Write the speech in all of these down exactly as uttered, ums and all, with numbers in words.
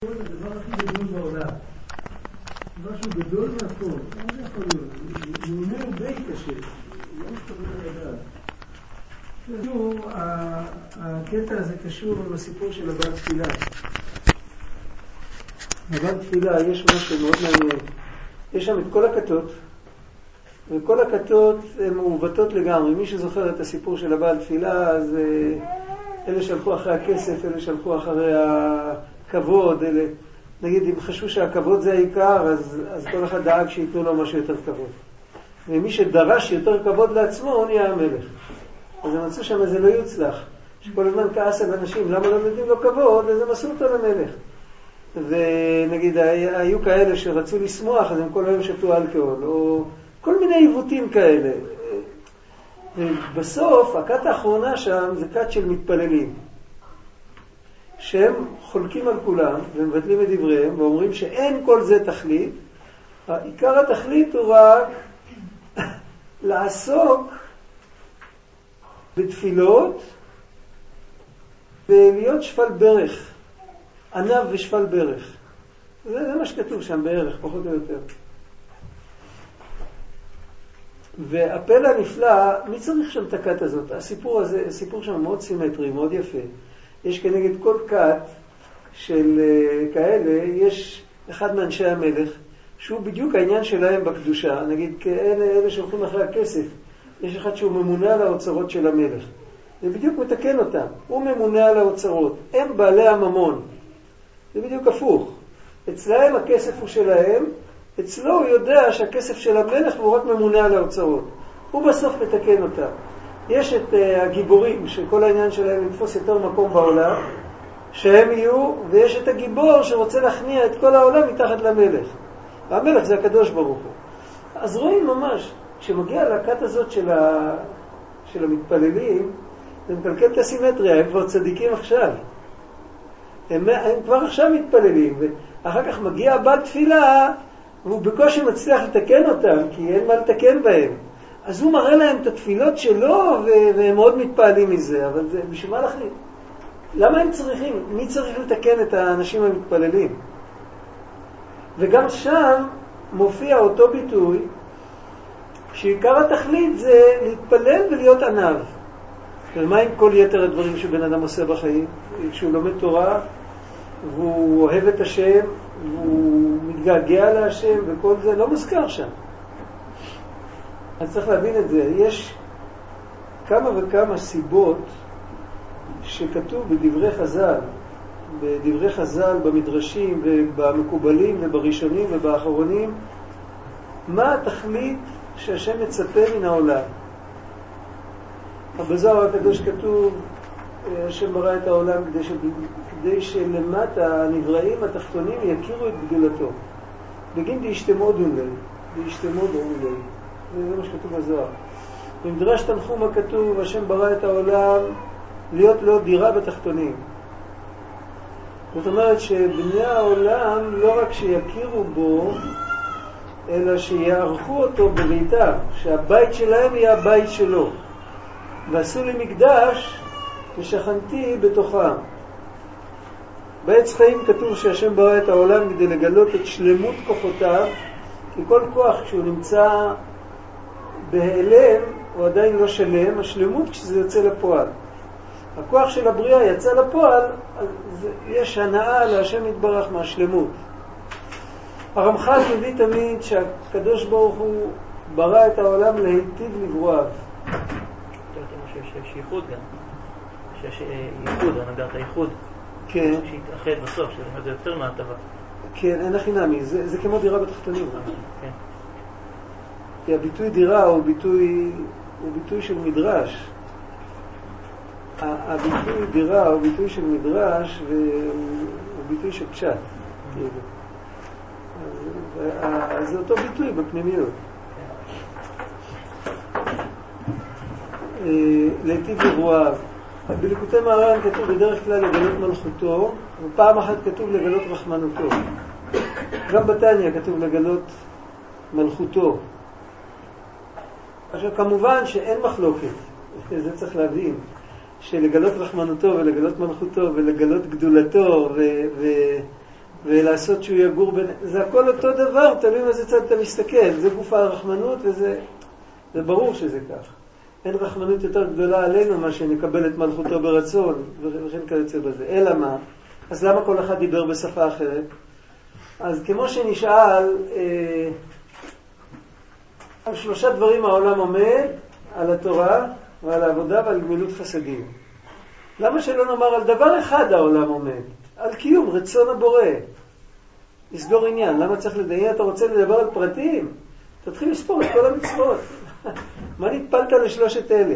זה הדבר הכי גדול בעולם. דבר שהוא גדול מהכל. מה זה יכול להיות? הוא אומר די קשה. לא מסתכל על הדעת. קשור, הקטע הזה קשור לסיפור של הבעל תפילה. בבעל תפילה יש משהו מאוד מעניין. יש שם את כל הכתות, וכל הכתות הן מעוותות לגמרי. מי שזוכר את הסיפור של הבעל תפילה, אז אלה שלחו אחרי הכסף, אלה שלחו אחרי הכבוד, אלה, נגיד, אם חשבו שהכבוד זה העיקר, אז, אז כל אחד דאג שיתנו לו משהו יותר כבוד. ומי שדרש יותר כבוד לעצמו, הוא נהיה המלך. אז הם מצאו שם איזה לא יוצלח, שכל הזמן כעס על אנשים, למה לא נותנים לו כבוד, אז הם עשו אותו למלך. ונגיד, היו כאלה שרצו לשמוח, אז הם כל היום שתו אלכוהול, או כל מיני עיוותים כאלה. ובסוף, הכת האחרונה שם זה כת של מתפללים, שהם חולקים על כולם, ומבטלים את דבריהם, ואומרים שאין כל זה תכלית. העיקר התכלית הוא רק לעסוק בתפילות, ולהיות שפל ברך, ענב ושפל ברך. זה, זה מה שכתוב שם בערך, פחות או יותר. והפלא הנפלא, מי צריך שם את הכת הזאת? הסיפור הזה, הסיפור שם מאוד סימטרי, מאוד יפה. יש כנגד כל כת של uh, כאלה, יש אחד מאנשי המלך, שהוא בדיוק העניין שלהם בקדושה. נגיד, כאלה, אלה שהולכים אחרי הכסף, יש אחד שהוא ממונה על האוצרות של המלך. זה בדיוק מתקן אותם. הוא ממונה על האוצרות. הם בעלי הממון. זה בדיוק הפוך. אצלהם הכסף הוא שלהם, אצלו הוא יודע שהכסף של המלך הוא רק ממונה על האוצרות. הוא בסוף מתקן אותם. יש את uh, הגיבורים, שכל העניין שלהם לתפוס יותר מקום בעולם, שהם יהיו, ויש את הגיבור שרוצה להכניע את כל העולם מתחת למלך. והמלך זה הקדוש ברוך הוא. אז רואים ממש, כשמגיע להקת הזאת של, ה... של המתפללים, זה מקלקל את הסימטריה, הם כבר צדיקים עכשיו. הם, הם כבר עכשיו מתפללים, ואחר כך מגיע הבעל תפילה, והוא בקושי מצליח לתקן אותם, כי אין מה לתקן בהם. אז הוא מראה להם את התפילות שלו, והם מאוד מתפעלים מזה, אבל זה בשביל מה להחליט? למה הם צריכים? מי צריך לתקן את האנשים המתפללים? וגם שם מופיע אותו ביטוי, שעיקר התכלית זה להתפלל ולהיות ענב. ומה עם כל יתר הדברים שבן אדם עושה בחיים? כשהוא לומד תורה, והוא אוהב את השם, והוא מתגעגע להשם, וכל זה לא מוזכר שם. אז צריך להבין את זה. יש כמה וכמה סיבות שכתוב בדברי חז"ל, בדברי חז"ל, במדרשים ובמקובלים ובראשונים ובאחרונים, מה התכלית שהשם מצפה מן העולם. בזוהר הקדוש כתוב, השם ברא את העולם כדי, ש... כדי שלמטה הנבראים התחתונים יכירו את גדולתו. בגין דהשתמודון ליה, דהשתמודון ליה. זה מה שכתוב בזוהר. במדרש תנחומא כתוב, השם ברא את העולם להיות לו דירה בתחתונים. זאת אומרת שבני העולם לא רק שיכירו בו, אלא שיערכו אותו בביתם, שהבית שלהם יהיה הבית שלו. ועשו לי מקדש ושכנתי בתוכם. בעץ חיים כתוב שהשם ברא את העולם כדי לגלות את שלמות כוחותיו, כי כל כוח כשהוא נמצא בהיעלם הוא עדיין לא שלם, השלמות כשזה יוצא לפועל. הכוח של הבריאה יצא לפועל, אז יש הנאה להשם יתברך מהשלמות. הרמח"ל מביא תמיד שהקדוש ברוך הוא ברא את העולם להיטיב לברואיו. שיש ייחוד גם. שיש ייחוד, הנהגת הייחוד. כן. שהתאחד בסוף, שזה יותר מהטבה. כן, אין הכי נמי. זה, זה כמו דירה בתחתונים. כן. כי הביטוי דירה הוא ביטוי, הוא ביטוי של מדרש. הביטוי דירה הוא ביטוי של מדרש והוא ביטוי של פשט. אז זה אותו ביטוי בפנימיות. להיטיב לברואיו. בליקוטי מהר"ן כתוב בדרך כלל לגלות מלכותו, ופעם אחת כתוב לגלות רחמנותו. גם בתניא כתוב לגלות מלכותו. עכשיו כמובן שאין מחלוקת, זה צריך להבין, שלגלות רחמנותו ולגלות מלכותו ולגלות גדולתו ו- ו- ולעשות שהוא יגור בין... זה הכל אותו דבר, תלוי מאיזה צד אתה מסתכל. זה גוף הרחמנות וזה... זה ברור שזה כך. אין רחמנות יותר גדולה עלינו מה שנקבל את מלכותו ברצון, וכן כיוצא בזה. אלא מה? אז למה כל אחד דיבר בשפה אחרת? אז כמו שנשאל, אה, על שלושה דברים העולם עומד, על התורה ועל העבודה ועל גמילות חסדים. למה שלא נאמר על דבר אחד העולם עומד? על קיום, רצון הבורא. לסגור עניין. למה צריך לדיין? אתה רוצה לדבר על פרטים? תתחיל לספור את כל המצוות. מה נתפלת לשלושת אלה?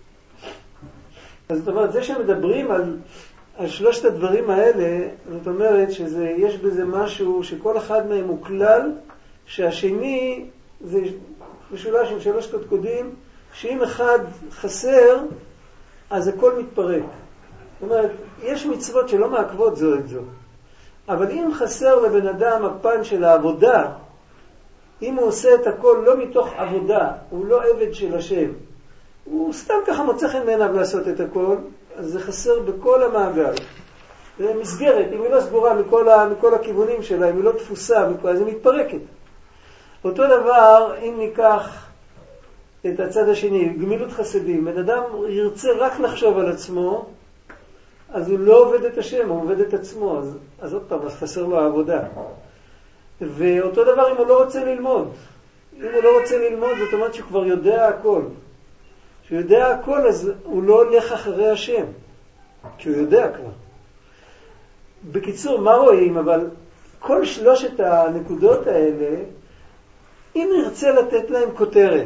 אז זאת אומרת, זה שמדברים על, על שלושת הדברים האלה, זאת אומרת שיש בזה משהו שכל אחד מהם הוא כלל, שהשני זה משולש עם שלוש קודקודים, שאם אחד חסר, אז הכל מתפרק. זאת אומרת, יש מצוות שלא מעכבות זו את זו. אבל אם חסר לבן אדם הפן של העבודה, אם הוא עושה את הכל לא מתוך עבודה, הוא לא עבד של השם, הוא סתם ככה מוצא חן בעיניו לעשות את הכל, אז זה חסר בכל המעגל. זה מסגרת, אם היא לא סגורה מכל, ה, מכל הכיוונים שלה, אם היא לא תפוסה, מכל, אז היא מתפרקת. אותו דבר, אם ניקח את הצד השני, גמילות חסדים, בן אדם ירצה רק לחשוב על עצמו, אז הוא לא עובד את השם, הוא עובד את עצמו, אז, אז עוד פעם, אז חסר לו העבודה. ואותו דבר אם הוא לא רוצה ללמוד. אם הוא לא רוצה ללמוד, זאת אומרת שהוא כבר יודע הכל. כשהוא יודע הכל, אז הוא לא הולך אחרי השם. כי הוא יודע כבר. בקיצור, מה רואים? אבל כל שלושת הנקודות האלה, אם נרצה לתת להם כותרת,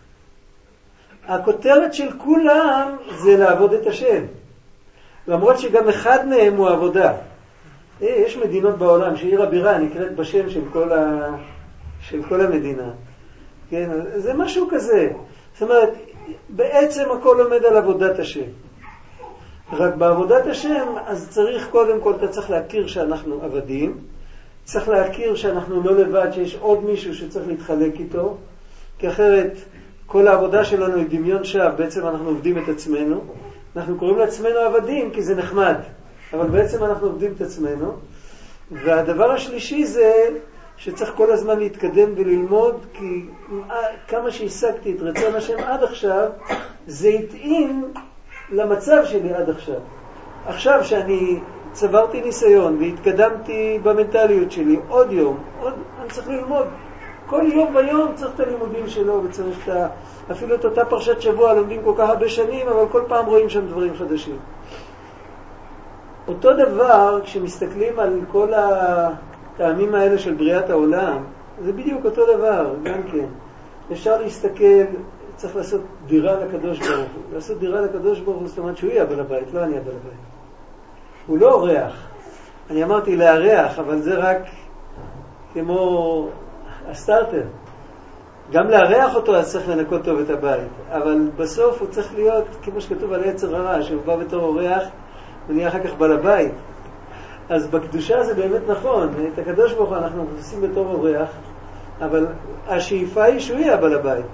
הכותרת של כולם זה לעבוד את השם. למרות שגם אחד מהם הוא עבודה. יש מדינות בעולם שעיר הבירה נקראת בשם של כל, ה... של כל המדינה. כן? זה משהו כזה. זאת אומרת, בעצם הכל עומד על עבודת השם. רק בעבודת השם, אז צריך קודם כל, אתה צריך להכיר שאנחנו עבדים, צריך להכיר שאנחנו לא לבד, שיש עוד מישהו שצריך להתחלק איתו, כי אחרת כל העבודה שלנו היא דמיון שווא, בעצם אנחנו עובדים את עצמנו. אנחנו קוראים לעצמנו עבדים כי זה נחמד, אבל בעצם אנחנו עובדים את עצמנו. והדבר השלישי זה שצריך כל הזמן להתקדם וללמוד, כי כמה שהשגתי את רצון השם עד עכשיו, זה התאים למצב שלי עד עכשיו. עכשיו שאני צברתי ניסיון והתקדמתי במנטליות שלי עוד יום, עוד, אני צריך ללמוד. כל יום ויום צריך את הלימודים שלו, וצריך את ה... אפילו את אותה פרשת שבוע לומדים כל כך הרבה שנים, אבל כל פעם רואים שם דברים חדשים. אותו דבר, כשמסתכלים על כל הטעמים האלה של בריאת העולם, זה בדיוק אותו דבר, גם כן. אפשר להסתכל, צריך לעשות דירה לקדוש ברוך הוא. לעשות דירה לקדוש ברוך הוא, זאת אומרת שהוא יהיה בעל הבית, לא אני הבעל הבית. הוא לא אורח. אני אמרתי לארח, אבל זה רק כמו הסטארטר. גם לארח אותו אז צריך לנקות טוב את הבית. אבל בסוף הוא צריך להיות, כמו שכתוב על יצר הרע, שהוא בא בתור אורח, ונהיה אחר כך בעל הבית. אז בקדושה זה באמת נכון. את הקדוש ברוך הוא אנחנו עושים בתור אורח, אבל השאיפה היא שהוא יהיה בעל הבית.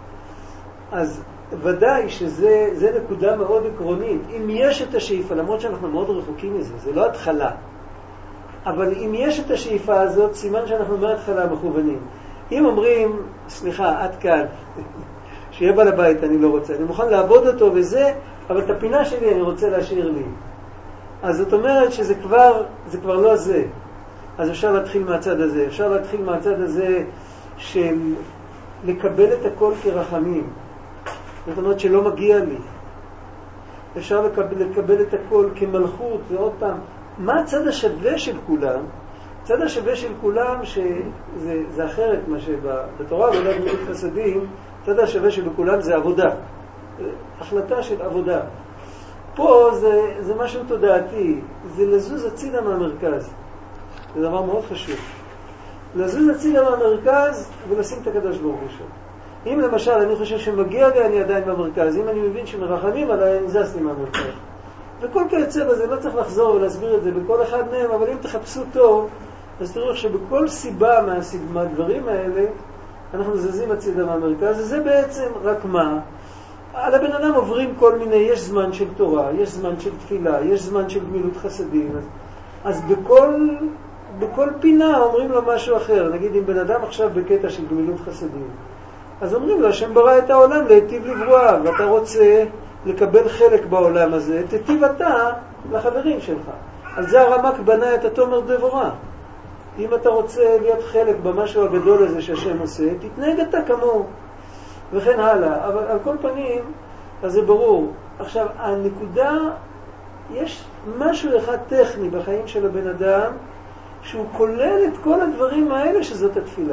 אז ודאי שזה זה נקודה מאוד עקרונית. אם יש את השאיפה, למרות שאנחנו מאוד רחוקים מזה, זה לא התחלה. אבל אם יש את השאיפה הזאת, סימן שאנחנו מההתחלה מכוונים. אם אומרים, סליחה, עד כאן, שיהיה בעל הבית, אני לא רוצה. אני מוכן לעבוד אותו וזה, אבל את הפינה שלי אני רוצה להשאיר לי. אז זאת אומרת שזה כבר, זה כבר לא זה. אז אפשר להתחיל מהצד הזה. אפשר להתחיל מהצד הזה של לקבל את הכל כרחמים. זאת אומרת שלא מגיע לי. אפשר לקבל, לקבל את הכל כמלכות, ועוד פעם, מה הצד השווה של כולם? הצד השווה של כולם, שזה זה אחרת מה שבתורה, ולא גמילות חסדים, הצד השווה שבכולם זה עבודה. החלטה של עבודה. פה זה, זה משהו תודעתי, זה לזוז הצידה מהמרכז. זה דבר מאוד חשוב. לזוז הצידה מהמרכז ולשים את הקדוש ברוך הוא שם. אם למשל אני חושב שמגיע לי, אני עדיין במרכז. אם אני מבין שמרחמים עליי, אני זזתי מהמרכז. וכל כיוצא בזה, לא צריך לחזור ולהסביר את זה בכל אחד מהם, אבל אם תחפשו טוב, אז תראו שבכל סיבה מהדברים האלה, אנחנו זזים הצידה מהמרכז, וזה בעצם רק מה? על הבן אדם עוברים כל מיני, יש זמן של תורה, יש זמן של תפילה, יש זמן של גמילות חסדים. אז, אז בכל בכל פינה אומרים לו משהו אחר. נגיד אם בן אדם עכשיו בקטע של גמילות חסדים, אז אומרים לו, השם ברא את העולם להיטיב לברואיו, ואתה רוצה לקבל חלק בעולם הזה, תיטיב אתה לחברים שלך. על זה הרמ"ק בנה את התומר דבורה. אם אתה רוצה להיות חלק במשהו הגדול הזה שהשם עושה, תתנהג אתה כמוהו, וכן הלאה. אבל על כל פנים, אז זה ברור. עכשיו, הנקודה, יש משהו אחד טכני בחיים של הבן אדם, שהוא כולל את כל הדברים האלה שזאת התפילה.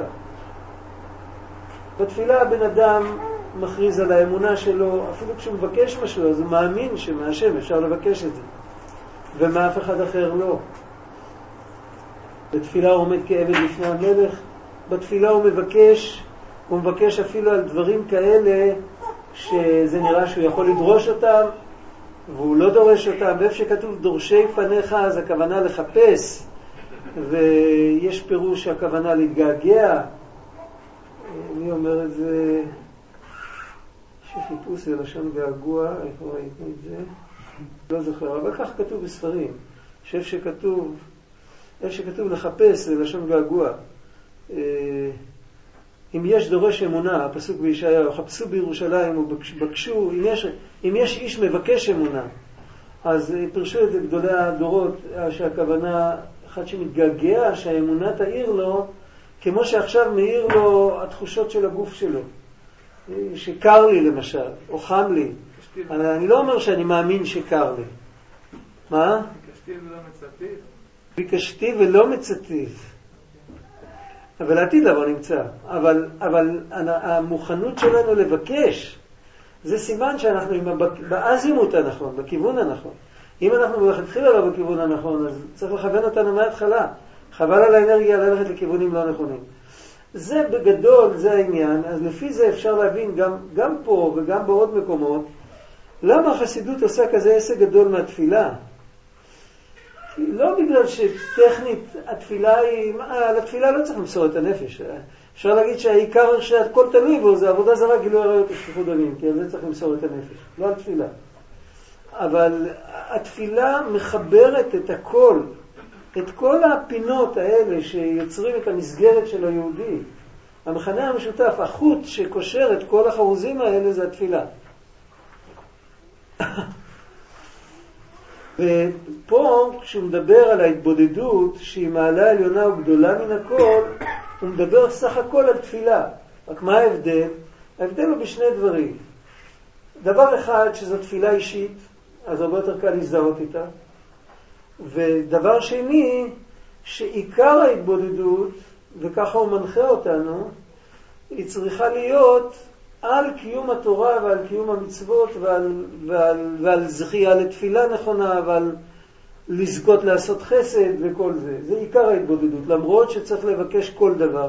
בתפילה הבן אדם מכריז על האמונה שלו, אפילו כשהוא מבקש משהו, אז הוא מאמין שמהשם אפשר לבקש את זה, ומאף אחד אחר לא. בתפילה הוא עומד כעבד לפני המלך, בתפילה הוא מבקש, הוא מבקש אפילו על דברים כאלה שזה נראה שהוא יכול לדרוש אותם, והוא לא דורש אותם. ואיפה שכתוב דורשי פניך, אז הכוונה לחפש, ויש פירוש שהכוונה להתגעגע. אני אומר את זה, שחיפוש זה לשון געגוע, איפה ראיתי את זה? לא זוכר, אבל כך כתוב בספרים, שאיפה שכתוב, איפה שכתוב לחפש זה לשון געגוע. אם יש דורש אמונה, הפסוק בישעיהו, חפשו בירושלים ובקשו, אם יש, אם יש איש מבקש אמונה, אז פרשו את זה גדולי הדורות, שהכוונה, אחד שמתגעגע, שהאמונה תאיר לו, כמו שעכשיו מאיר לו התחושות של הגוף שלו. שקר לי למשל, או חם לי. אני לא אומר שאני מאמין שקר לי. מה? ביקשתי ולא מצאתי. ביקשתי ולא מצאתי. אבל העתיד לבוא נמצא. אבל, אבל המוכנות שלנו לבקש, זה סימן שאנחנו באזימות הנכון, בכיוון הנכון. אם אנחנו מתחילה לא בכיוון הנכון, אז צריך לכוון אותנו מההתחלה. חבל על האנרגיה ללכת לכיוונים לא נכונים. זה בגדול, זה העניין. אז לפי זה אפשר להבין גם, גם פה וגם בעוד מקומות, למה החסידות עושה כזה עסק גדול מהתפילה. לא בגלל שטכנית התפילה היא, על התפילה לא צריך למסור את הנפש. אפשר להגיד שהעיקר שהכל תלוי בו זה עבודה זרה, גילוי עריות ושפיכות דמים, כי על זה צריך למסור את הנפש, לא על תפילה. אבל התפילה מחברת את הכל, את כל הפינות האלה שיוצרים את המסגרת של היהודי. המכנה המשותף, החוט שקושר את כל החרוזים האלה זה התפילה. ופה כשהוא מדבר על ההתבודדות שהיא מעלה עליונה וגדולה מן הכל, הוא מדבר סך הכל על תפילה. רק מה ההבדל? ההבדל הוא בשני דברים. דבר אחד שזו תפילה אישית, אז הרבה יותר קל להזדהות איתה. ודבר שני, שעיקר ההתבודדות, וככה הוא מנחה אותנו, היא צריכה להיות על קיום התורה ועל קיום המצוות ועל, ועל, ועל זכייה לתפילה נכונה ועל לזכות לעשות חסד וכל זה. זה עיקר ההתבודדות, למרות שצריך לבקש כל דבר.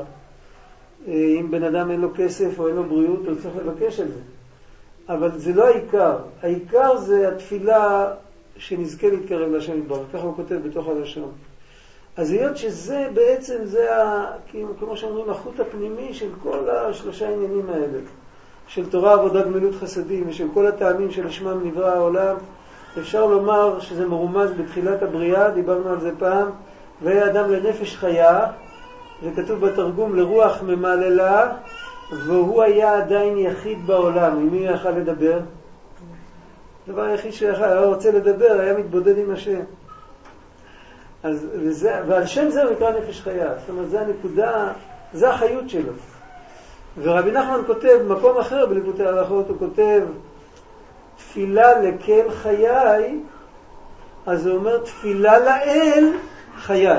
אם בן אדם אין לו כסף או אין לו בריאות, הוא צריך לבקש על זה. אבל זה לא העיקר. העיקר זה התפילה שנזכה להתקרב לשם יתברך. ככה הוא כותב בתוך הלשון. אז היות שזה בעצם, זה ה, כמו שאומרים, החוט הפנימי של כל השלושה עניינים האלה. של תורה, עבודה, גמילות חסדים, ושל כל הטעמים שלשמם נברא העולם. אפשר לומר שזה מרומז בתחילת הבריאה, דיברנו על זה פעם, והיה אדם לנפש חיה, וכתוב בתרגום לרוח ממללה, והוא היה עדיין יחיד בעולם. עם מי יכל לדבר? הדבר היחיד שיכל, היה רוצה לדבר, היה מתבודד עם השם. אז, וזה, ועל שם זה הוא נקרא נפש חיה. זאת אומרת, זה הנקודה, זה החיות שלו. ורבי נחמן כותב, במקום אחר בליבותי ההלכות, הוא כותב, תפילה לקל חיי, אז הוא אומר, תפילה לאל חיי.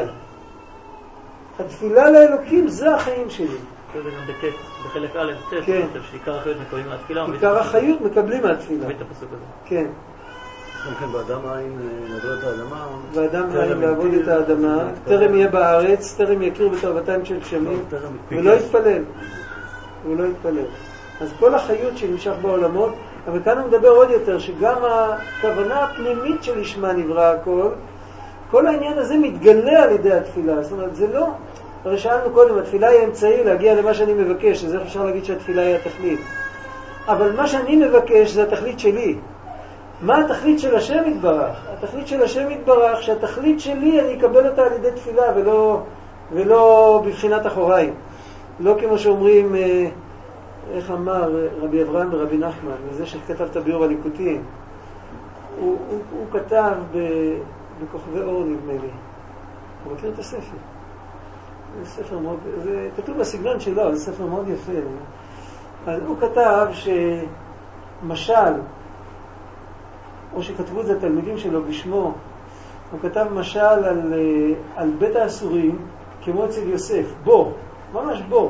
התפילה לאלוקים זה החיים שלי. זה גם בטט, בחלק א', טט, כן. שעיקר החיות מקבלים מהתפילה. עיקר החיות מקבלים מהתפילה. מבית הפסוק הזה. כן. כן, באדם העין לעבוד את האדמה. באדם העין לעבוד את האדמה, טרם יהיה בארץ, טרם יכיר בתרבתיים של גשמים, ולא יתפלל. הוא לא יתפלל. אז כל החיות שנמשך בעולמות, אבל כאן הוא מדבר עוד יותר, שגם הכוונה הפנימית שלשמה נברא הכל, כל העניין הזה מתגלה על ידי התפילה. זאת אומרת, זה לא, הרי שאלנו קודם, התפילה היא אמצעי להגיע למה שאני מבקש, אז איך אפשר להגיד שהתפילה היא התכלית. אבל מה שאני מבקש זה התכלית שלי. מה התכלית של השם יתברך? התכלית של השם יתברך, שהתכלית שלי אני אקבל אותה על ידי תפילה ולא, ולא בבחינת אחוריים. לא כמו שאומרים, איך אמר רבי אברהם ורבי נחמן, וזה שכתב את הביאור הליקוטים. הוא, הוא, הוא כתב ב, בכוכבי אור נדמה לי. הוא מכיר את הספר. זה ספר מאוד, זה כתוב בסגנון שלו, זה ספר מאוד יפה. אז הוא כתב שמשל, או שכתבו את זה התלמידים שלו בשמו, הוא כתב משל על, על בית האסורים כמו אצל יוסף, בור, ממש בור.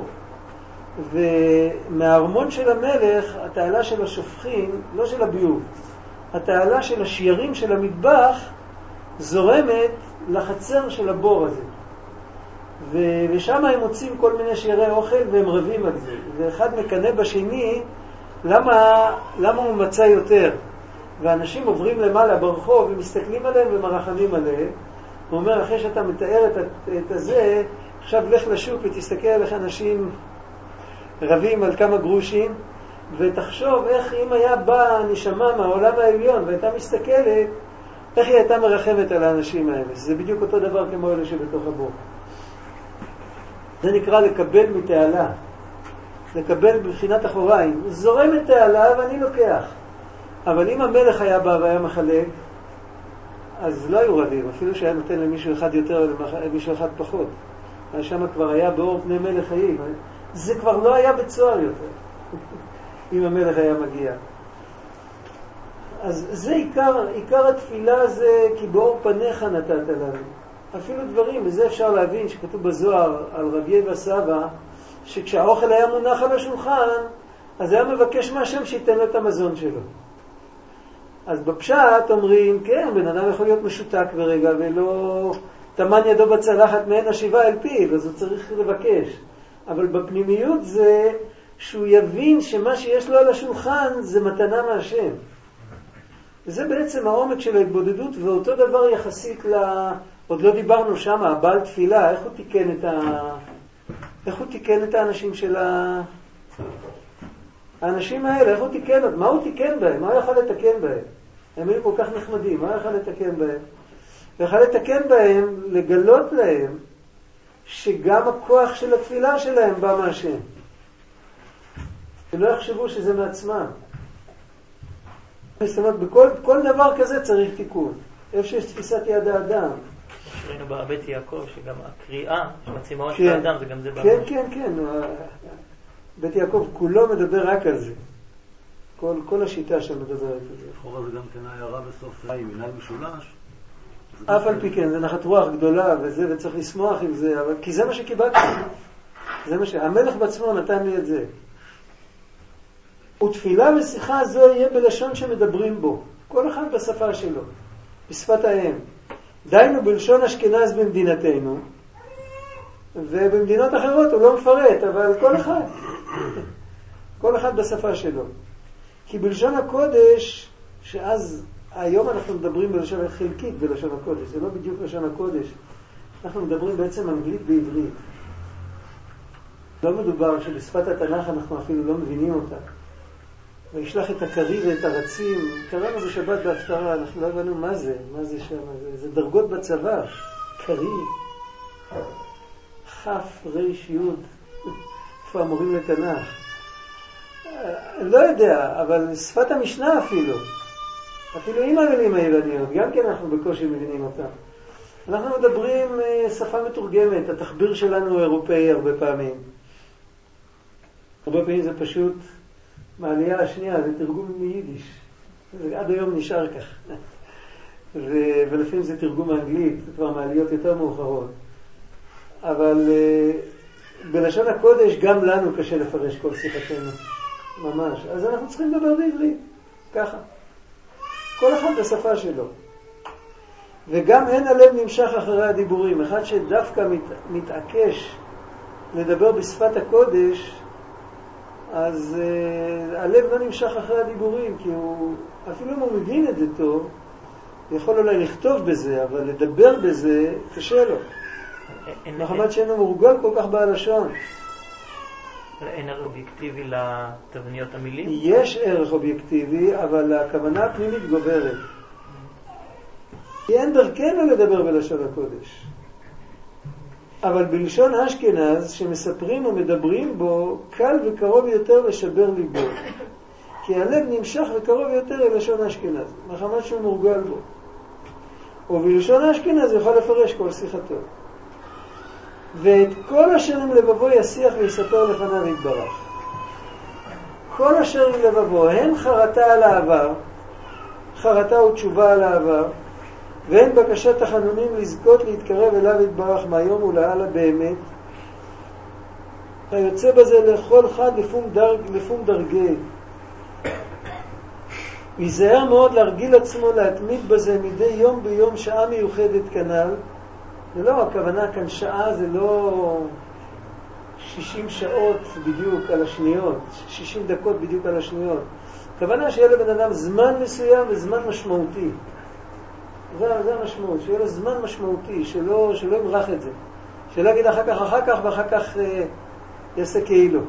ומהארמון של המלך, התעלה של השופכין, לא של הביוב, התעלה של השיירים של המטבח זורמת לחצר של הבור הזה. ו- ושם הם מוצאים כל מיני שיירי אוכל והם רבים על זה. ואחד מקנה בשני למה, למה הוא מצא יותר. ואנשים עוברים למעלה ברחוב ומסתכלים עליהם ומרחמים עליהם. הוא אומר, אחרי שאתה מתאר את, את הזה, עכשיו לך לשוק ותסתכל על איך אנשים רבים על כמה גרושים, ותחשוב איך אם היה בא נשמה מהעולם העליון והייתה מסתכלת, איך היא הייתה מרחמת על האנשים האלה. זה בדיוק אותו דבר כמו אלה שבתוך הבור. זה נקרא לקבל מתעלה, לקבל בבחינת אחוריים. זורם את תעלה ואני לוקח. אבל אם המלך היה בא והיה מחלק, אז לא היו רבים, אפילו שהיה נותן למישהו אחד יותר ולמישהו אחד פחות. שם כבר היה באור פני מלך חיים. זה כבר לא היה בצוהר יותר, אם המלך היה מגיע. אז זה עיקר, עיקר התפילה זה כי באור פניך נתת לנו. אפילו דברים, וזה אפשר להבין שכתוב בזוהר על רבי אבא סבא, שכשהאוכל היה מונח על השולחן, אז היה מבקש מהשם שייתן לו את המזון שלו. אז בפשט אומרים, כן, בן אדם יכול להיות משותק ברגע, ולא תמן ידו בצלחת מעין השיבה אל פיו, אז הוא צריך לבקש. אבל בפנימיות זה שהוא יבין שמה שיש לו על השולחן זה מתנה מהשם. וזה בעצם העומק של ההתבודדות, ואותו דבר יחסית ל... עוד לא דיברנו שם, הבעל תפילה, איך הוא תיקן את ה... איך הוא תיקן את האנשים של ה... האנשים האלה, איך הוא תיקן אותם? מה הוא תיקן בהם? מה הוא יכול לתקן בהם? הם היו כל כך נחמדים, מה הוא יכול לתקן בהם? הוא יכול לתקן בהם, לגלות להם, שגם הכוח של התפילה שלהם בא מהשם. שלא יחשבו שזה מעצמם. זאת אומרת, בכל כל דבר כזה צריך תיקון. איפה שיש תפיסת יד האדם. ראינו בבית יעקב שגם הקריאה של הצימאון של האדם זה גם זה. כן, כן, כן. בית יעקב כולו מדבר רק על זה. כל, כל השיטה שמדברת על זה. לכאורה זה גם כן הערה בסוף מנהל משולש. אף על פי כן, זה נחת רוח גדולה וזה, וצריך לשמוח עם זה, אבל, כי זה מה שקיבלתי. זה מה ש... המלך בעצמו נתן לי את זה. ותפילה ושיחה זו יהיה בלשון שמדברים בו. כל אחד בשפה שלו, בשפת האם. דיינו בלשון אשכנז במדינתנו, ובמדינות אחרות הוא לא מפרט, אבל כל אחד. כל אחד בשפה שלו. כי בלשון הקודש, שאז היום אנחנו מדברים בלשון חלקית בלשון הקודש, זה לא בדיוק לשון הקודש. אנחנו מדברים בעצם אנגלית בעברית. לא מדובר שבשפת התנ"ך אנחנו אפילו לא מבינים אותה. וישלח את הקרי ואת הרצים. קראנו בשבת בהפטרה, אנחנו לא הבנו מה זה, מה זה שם, זה, זה דרגות בצבא. קרי, חף, ריש, יוד, איפה המורים לתנ"ך. לא יודע, אבל שפת המשנה אפילו. אפילו עם המילים האיראניות, גם כן אנחנו בקושי מבינים אותם. אנחנו מדברים שפה מתורגמת, התחביר שלנו הוא אירופאי הרבה פעמים. הרבה פעמים זה פשוט מהעלייה השנייה, זה תרגום מיידיש. זה עד היום נשאר כך. ו- ולפעמים זה תרגום מאנגלית, זה כבר מעליות יותר מאוחרות. אבל uh, בלשון הקודש גם לנו קשה לפרש כל שיחתנו. ממש. אז אנחנו צריכים לדבר בעברית. ככה. כל אחד בשפה שלו. וגם אין הלב נמשך אחרי הדיבורים. אחד שדווקא מת, מתעקש לדבר בשפת הקודש, אז uh, הלב לא נמשך אחרי הדיבורים, כי הוא, אפילו אם הוא מבין את זה טוב, יכול אולי לכתוב בזה, אבל לדבר בזה קשה לו. מחמד שאינו מורגל כל כך בלשון. אין ערך אובייקטיבי לתבניות המילים? יש ערך אובייקטיבי, אבל הכוונה הפנימית גוברת. כי אין דרכנו לדבר בלשון הקודש. אבל בלשון אשכנז, שמספרים ומדברים בו, קל וקרוב יותר לשבר ליבו. כי הלב נמשך וקרוב יותר אל לשון אשכנז, מחמת שהוא מורגל בו. ובלשון אשכנז יוכל לפרש כל שיחתו. ואת כל אשר עם לבבו ישיח ויספר לפניו יתברך. כל אשר עם לבבו, הן חרטה על העבר, חרטה ותשובה על העבר, והן בקשת תחנונים לזכות להתקרב אליו יתברך מהיום ולהלאה באמת. היוצא בזה לכל חד לפום, דרג, לפום דרגי. ייזהר מאוד להרגיל עצמו להתמיד בזה מדי יום ביום שעה מיוחדת כנל. זה לא, הכוונה כאן שעה זה לא שישים שעות בדיוק על השניות, שישים דקות בדיוק על השניות. הכוונה שיהיה לבן אדם זמן מסוים וזמן משמעותי. זה, זה המשמעות, שיהיה לו זמן משמעותי, שלא, שלא ימרח את זה. שלא יגיד אחר כך, אחר כך ואחר כך אה, יעשה כאילו.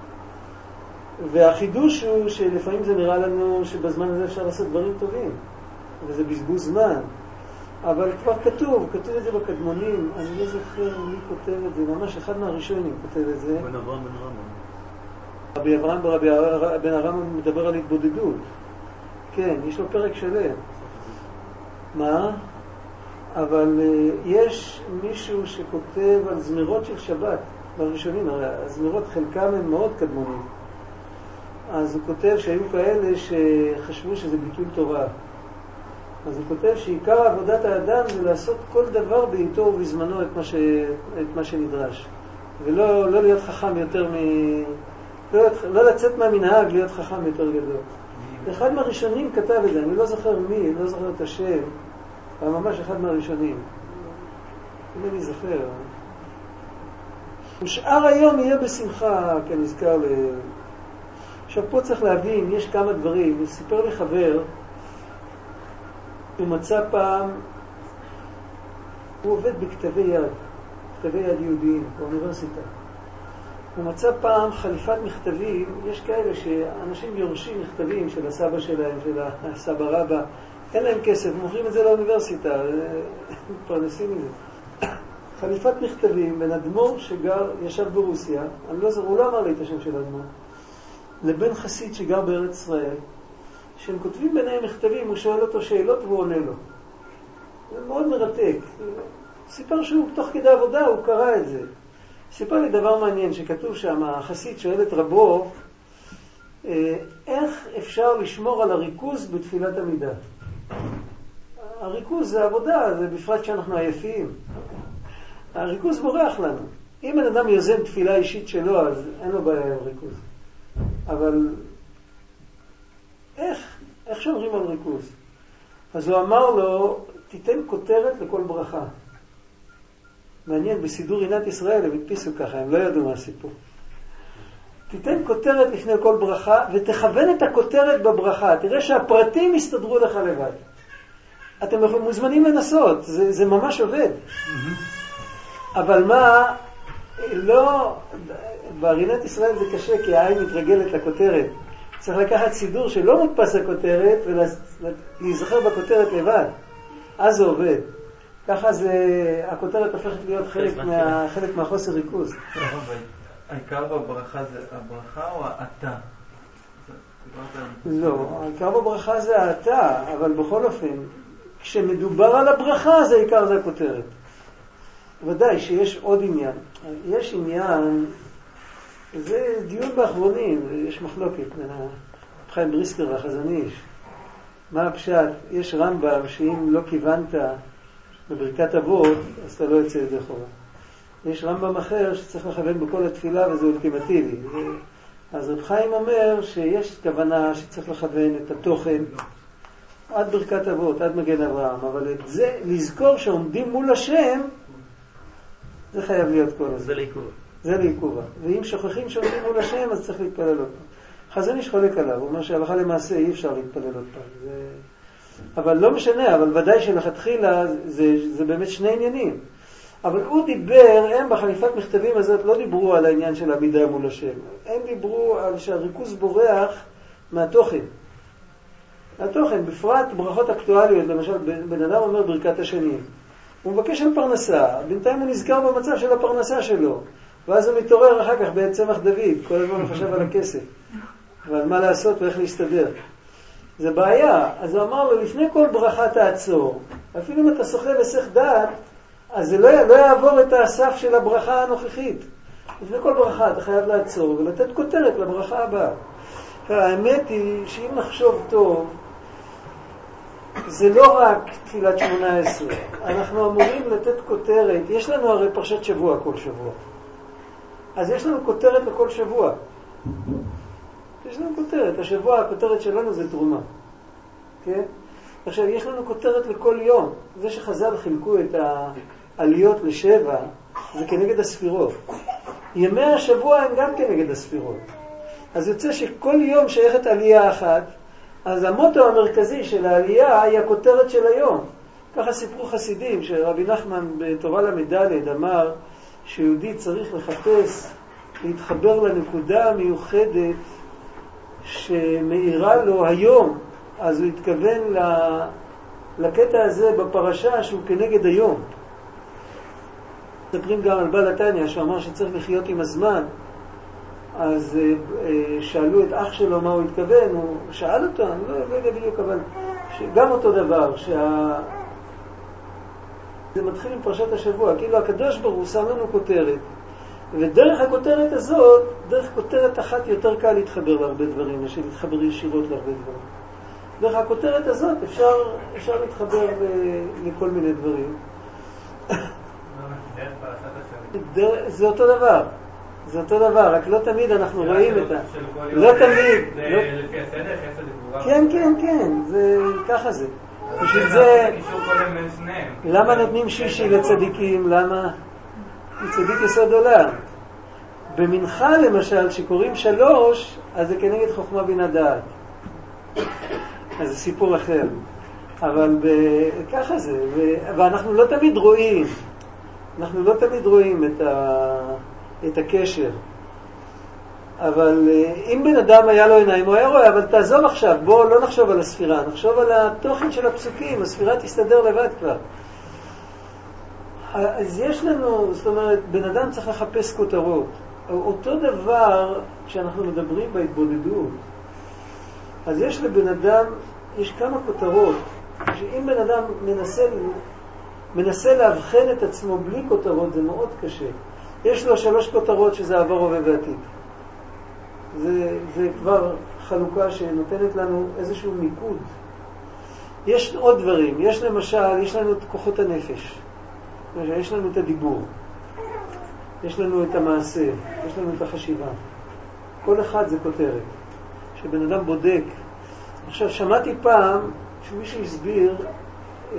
והחידוש הוא שלפעמים זה נראה לנו שבזמן הזה אפשר לעשות דברים טובים, וזה בזבוז זמן. אבל כבר כתוב, כתוב את זה בקדמונים, אני לא זוכר מי כותב את זה, ממש אחד מהראשונים כותב את זה. בן אברהם בן רמב"ם. רבי אברהם ברבי בן הרמב"ם מדבר על התבודדות. כן, יש לו פרק שלם. מה? אבל uh, יש מישהו שכותב על זמירות של שבת, בראשונים, הרי הזמירות חלקם הם מאוד קדמונים. אז הוא כותב שהיו כאלה שחשבו שזה ביטול תורה. אז הוא כותב שעיקר עבודת האדם זה לעשות כל דבר בעיתו ובזמנו את מה, ש... את מה שנדרש. ולא לא להיות חכם יותר מ... לא, לא לצאת מהמנהג, להיות חכם יותר גדול. אחד מהראשונים כתב את זה, אני לא זוכר מי, אני לא זוכר את השם, אבל ממש אחד מהראשונים. אם אני זוכר. ושאר היום יהיה בשמחה, כנזכר ל... עכשיו פה צריך להבין, יש כמה דברים. הוא סיפר לי חבר, הוא מצא פעם, הוא עובד בכתבי יד, כתבי יד יהודיים, באוניברסיטה. הוא מצא פעם חליפת מכתבים, יש כאלה שאנשים יורשים מכתבים של הסבא שלהם, של הסבא רבא, אין להם כסף, מוכרים את זה לאוניברסיטה, מתפרנסים מזה. חליפת מכתבים בין אדמו"ר שגר, ישב ברוסיה, אני לא, הוא לא אמר לי את השם של אדמו"ר, לבין חסיד שגר בארץ ישראל, שהם כותבים ביניהם מכתבים, הוא שואל אותו שאלות והוא עונה לו. זה מאוד מרתק. סיפר שהוא תוך כדי עבודה, הוא קרא את זה. סיפר לי דבר מעניין, שכתוב שם, החסיד שואל את רבו, איך אפשר לשמור על הריכוז בתפילת עמידה? הריכוז זה עבודה, זה בפרט שאנחנו עייפים. הריכוז בורח לנו. אם בן אדם יוזם תפילה אישית שלו, אז אין לו בעיה עם ריכוז. אבל איך? איך שומרים על ריכוז? אז הוא אמר לו, תיתן כותרת לכל ברכה. מעניין, בסידור עינת ישראל הם הדפיסו ככה, הם לא ידעו מה הסיפור. תיתן כותרת לפני כל ברכה, ותכוון את הכותרת בברכה. תראה שהפרטים יסתדרו לך לבד. אתם מוזמנים לנסות, זה, זה ממש עובד. אבל מה, לא, בעינת ישראל זה קשה, כי העין מתרגלת לכותרת. צריך לקחת סידור שלא מודפס הכותרת, ולהיזכר בכותרת לבד. אז זה עובד. ככה זה, הכותרת הופכת להיות חלק, מה, חלק מהחוסר ריכוז. העיקר בברכה זה הברכה או האתה? לא, העיקר בברכה זה האתה, אבל בכל אופן, כשמדובר על הברכה, זה העיקר זה הכותרת. ודאי שיש עוד עניין. יש עניין, זה דיון באחרונים, יש מחלוקת בין חיים בריסקר והחזון איש. מה הפשט? יש רמב"ם שאם לא כיוונת בברכת אבות, אז אתה לא יוצא ידי חובה. יש רמב"ם אחר שצריך לכוון בכל התפילה וזה אולטימטיבי. אז רב חיים אומר שיש כוונה שצריך לכוון את התוכן עד ברכת אבות, עד מגן אברהם, אבל את זה, לזכור שעומדים מול השם, זה חייב להיות כל הזמן. זה לעיכובה. זה לעיכובה. ואם שוכחים שעומדים מול השם, אז צריך להתפלל עוד פעם. חזון איש חולק עליו, הוא אומר שהלכה למעשה אי אפשר להתפלל עוד פעם. זה... אבל לא משנה, אבל ודאי שלכתחילה זה, זה באמת שני עניינים. אבל הוא דיבר, הם בחליפת מכתבים הזאת לא דיברו על העניין של עמידה מול השם. הם דיברו על שהריכוז בורח מהתוכן. התוכן, בפרט ברכות אקטואליות, למשל, בן אדם אומר ברכת השנים. הוא מבקש על פרנסה, בינתיים הוא נזכר במצב של הפרנסה שלו. ואז הוא מתעורר אחר כך בצמח דוד, כל הזמן הוא חשב על הכסף. ועל מה לעשות ואיך להסתדר. זה בעיה. אז הוא אמר לו, לפני כל ברכה תעצור. אפילו אם אתה שוחה בסך דעת, אז זה לא, לא יעבור את הסף של הברכה הנוכחית. לפני כל ברכה אתה חייב לעצור ולתת כותרת לברכה הבאה. האמת היא שאם נחשוב טוב, זה לא רק תפילת שמונה עשרה. אנחנו אמורים לתת כותרת. יש לנו הרי פרשת שבוע כל שבוע. אז יש לנו כותרת לכל שבוע. יש לנו כותרת. השבוע, הכותרת שלנו זה תרומה. כן? עכשיו, יש לנו כותרת לכל יום. זה שחז"ל חילקו את העליות לשבע, זה כנגד הספירות. ימי השבוע הם גם כנגד הספירות. אז יוצא שכל יום שייכת עלייה אחת, אז המוטו המרכזי של העלייה היא הכותרת של היום. ככה סיפרו חסידים, שרבי נחמן בתורה למדלת אמר שיהודי צריך לחפש, להתחבר לנקודה המיוחדת שמאירה לו היום. אז הוא התכוון לקטע הזה בפרשה שהוא כנגד היום. מספרים גם על בעל התניא שאמר שצריך לחיות עם הזמן. אז שאלו את אח שלו מה הוא התכוון, הוא שאל אותו, אני לא יודע בדיוק, אבל גם אותו דבר, שה... זה מתחיל עם פרשת השבוע, כאילו הקדוש ברוך הוא שם לנו כותרת, ודרך הכותרת הזאת, דרך כותרת אחת יותר קל להתחבר להרבה דברים, מאשר להתחבר ישירות להרבה דברים. דרך הכותרת הזאת אפשר, אפשר להתחבר לכל מיני דברים. זה אותו דבר. זה אותו דבר, רק לא תמיד אנחנו רואים את ה... לא תמיד. לפי הסדר, חסד וגבורה. כן, כן, כן, זה ככה זה. בשביל זה... למה נותנים שישי לצדיקים? למה? צדיק יסוד עולם. במנחה למשל, שקוראים שלוש, אז זה כנגד חוכמה בינה דעת. אז זה סיפור אחר. אבל ככה זה, ואנחנו לא תמיד רואים. אנחנו לא תמיד רואים את ה... את הקשר. אבל אם בן אדם היה לו עיניים, הוא היה רואה, אבל תעזוב עכשיו, בוא לא נחשוב על הספירה, נחשוב על התוכן של הפסוקים, הספירה תסתדר לבד כבר. אז יש לנו, זאת אומרת, בן אדם צריך לחפש כותרות. אותו דבר כשאנחנו מדברים בהתבודדות. אז יש לבן אדם, יש כמה כותרות, שאם בן אדם מנסה, מנסה להבחן את עצמו בלי כותרות, זה מאוד קשה. יש לו שלוש כותרות שזה עבר הווה ועתיד. זה, זה כבר חלוקה שנותנת לנו איזשהו מיקוד. יש עוד דברים. יש למשל, יש לנו את כוחות הנפש. יש לנו את הדיבור. יש לנו את המעשה. יש לנו את החשיבה. כל אחד זה כותרת. שבן אדם בודק. עכשיו, שמעתי פעם שמישהו הסביר... אה,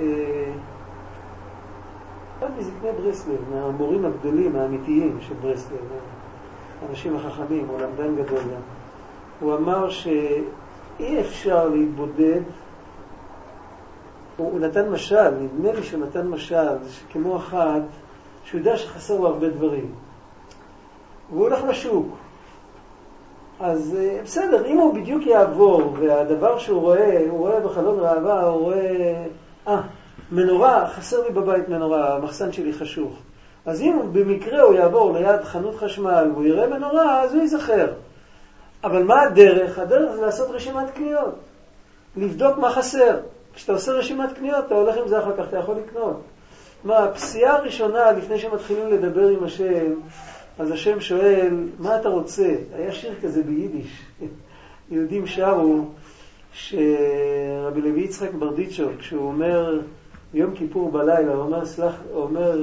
אחד מזקני ברסלב, מהמורים הגדולים, האמיתיים של ברסלב, האנשים החכמים, הוא למדן גדול גם. הוא אמר שאי אפשר להתבודד, הוא, הוא נתן משל, נדמה לי שהוא נתן משל, כמו אחד, שהוא יודע שחסר לו הרבה דברים. והוא הולך לשוק. אז בסדר, אם הוא בדיוק יעבור, והדבר שהוא רואה, הוא רואה בחלון ראווה, הוא רואה... אה, מנורה, חסר לי בבית מנורה, המחסן שלי חשוך. אז אם במקרה הוא יעבור ליד חנות חשמל והוא יראה מנורה, אז הוא ייזכר. אבל מה הדרך? הדרך זה לעשות רשימת קניות. לבדוק מה חסר. כשאתה עושה רשימת קניות, אתה הולך עם זה אחר כך, אתה יכול לקנות. מה, הפסיעה הראשונה, לפני שמתחילים לדבר עם השם, אז השם שואל, מה אתה רוצה? היה שיר כזה ביידיש. יהודים שרו, שרבי לוי יצחק ברדיצ'וב, כשהוא אומר... יום כיפור בלילה, הוא אומר, סלח, הוא אומר,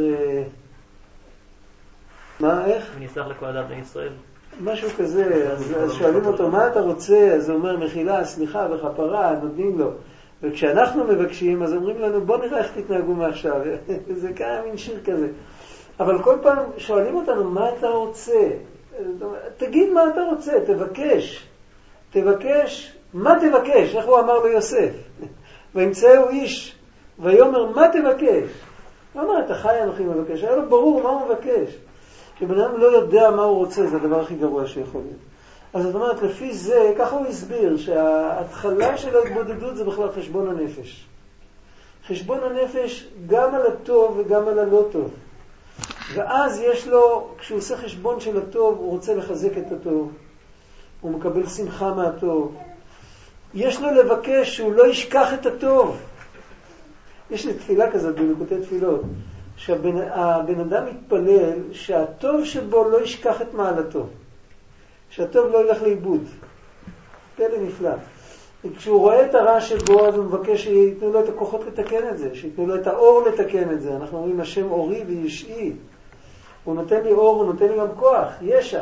מה, איך? ונסלח לכל אדם בני ישראל. משהו כזה, אז, אז שואלים אותו, מה אתה רוצה? אז הוא אומר, מחילה, סליחה וכפרה, נותנים לו. וכשאנחנו מבקשים, אז אומרים לנו, בוא נראה איך תתנהגו מעכשיו. זה כמה מין שיר כזה. אבל כל פעם שואלים אותנו, מה אתה רוצה? תגיד מה אתה רוצה, תבקש. תבקש, מה תבקש? איך הוא אמר ליוסף? וימצאהו איש, ויאמר, מה תבקש? הוא אמר, את החי אנוכי מבקש. היה לו ברור מה הוא מבקש. שבן אדם לא יודע מה הוא רוצה, זה הדבר הכי גרוע שיכול להיות. אז זאת אומרת, לפי זה, ככה הוא הסביר, שההתחלה של ההתבודדות זה בכלל חשבון הנפש. חשבון הנפש גם על הטוב וגם על הלא טוב. ואז יש לו, כשהוא עושה חשבון של הטוב, הוא רוצה לחזק את הטוב. הוא מקבל שמחה מהטוב. יש לו לבקש שהוא לא ישכח את הטוב. יש לי תפילה כזאת בליקוטי תפילות, שהבן אדם מתפלל שהטוב שבו לא ישכח את מעלתו. שהטוב לא ילך לאיבוד. פלא נפלא. כשהוא רואה את הרע שבו, אז הוא מבקש שיתנו לו את הכוחות לתקן את זה, שיתנו לו את האור לתקן את זה. אנחנו אומרים, השם אורי וישעי. הוא נותן לי אור, הוא נותן לי גם כוח, ישע.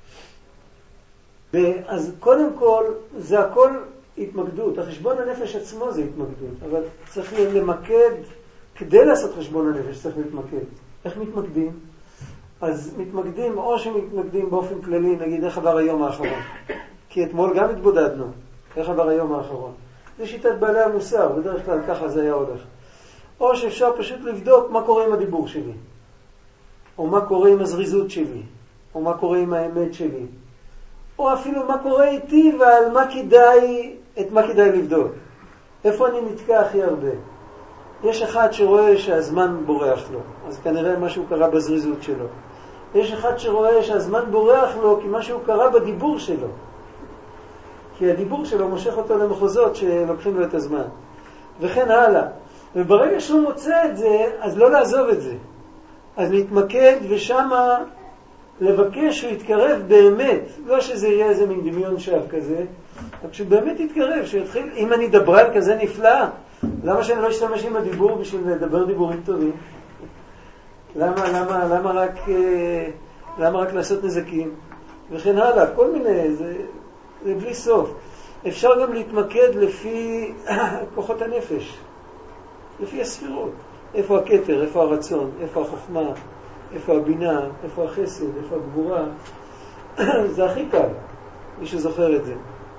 אז קודם כל, זה הכל התמקדות. החשבון הנפש עצמו זה התמקדות, אבל צריך למקד, כדי לעשות חשבון הנפש צריך להתמקד. איך מתמקדים? אז מתמקדים, או שמתמקדים באופן כללי, נגיד איך עבר היום האחרון. כי אתמול גם התבודדנו. איך עבר היום האחרון? זה שיטת בעלי המוסר, בדרך כלל ככה זה היה הולך. או שאפשר פשוט לבדוק מה קורה עם הדיבור שלי, או מה קורה עם הזריזות שלי, או מה קורה עם האמת שלי, או אפילו מה קורה איתי ועל מה כדאי, את מה כדאי לבדוק. איפה אני נתקע הכי הרבה? יש אחד שרואה שהזמן בורח לו, אז כנראה משהו קרה בזריזות שלו. יש אחד שרואה שהזמן בורח לו כי משהו קרה בדיבור שלו. כי הדיבור שלו מושך אותו למחוזות שלוקחים לו את הזמן. וכן הלאה. וברגע שהוא מוצא את זה, אז לא לעזוב את זה. אז להתמקד ושמה לבקש שהוא יתקרב באמת. לא שזה יהיה איזה מין דמיון שווא כזה, אבל שהוא באמת יתקרב, שיתחיל, אם אני דברן כזה נפלא, למה שאני לא אשתמש עם הדיבור בשביל לדבר דיבורים טובים? למה, למה, למה רק, למה רק לעשות נזקים? וכן הלאה, כל מיני, זה, זה בלי סוף. אפשר גם להתמקד לפי כוחות הנפש, לפי הספירות. איפה הכתר, איפה הרצון, איפה החוכמה, איפה הבינה, איפה החסד, איפה הגבורה. זה הכי קל, מי שזוכר את זה.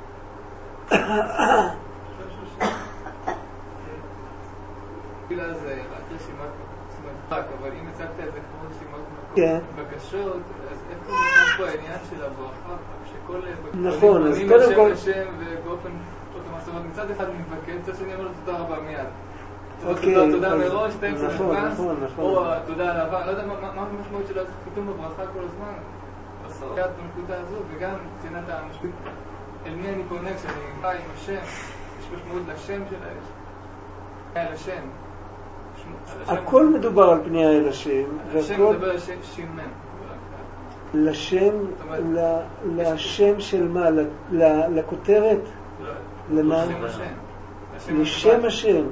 תפילה זה רק רשימת רק, אבל אם הצגת את זה כמו רשימת בקשות, אז איפה נכנס פה העניין של הברכה? נכון, אז קודם כל... השם ובאופן אוטומטי, מצד אחד מתבקש, מצד שני אומר לו תודה רבה מיד. אוקיי, תודה מראש, תאם זה נכון, נכנס, נכון, נכון. או תודה על העבר, לא יודע מה המשמעות של פתאום בברכה כל הזמן. בסרקת בנקודה הזו, וגם צינת המשפט, אל מי אני פונה כשאני בא עם השם, יש משמעות לשם של האש. אל השם. הכל מדובר על פנייה אל השם. השם מדבר על שימן. לשם, לשם של מה? לכותרת? למה? לשם השם.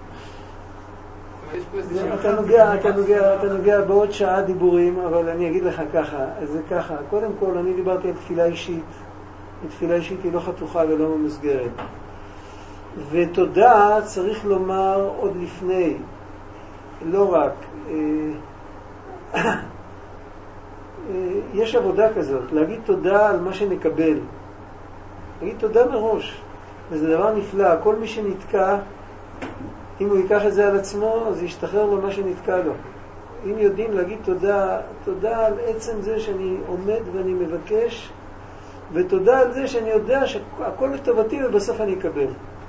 אתה נוגע, אתה נוגע, אתה נוגע בעוד שעה דיבורים, אבל אני אגיד לך ככה, אז זה ככה. קודם כל, אני דיברתי על תפילה אישית. תפילה אישית היא לא חתוכה ולא ממסגרת. ותודה צריך לומר עוד לפני, לא רק. יש עבודה כזאת, להגיד תודה על מה שנקבל. להגיד תודה מראש. וזה דבר נפלא. כל מי שנתקע, אם הוא ייקח את זה על עצמו, אז ישתחרר לו מה שנתקע לו. אם יודעים להגיד תודה, תודה על עצם זה שאני עומד ואני מבקש, ותודה על זה שאני יודע שהכל לטובתי ובסוף אני אקבל.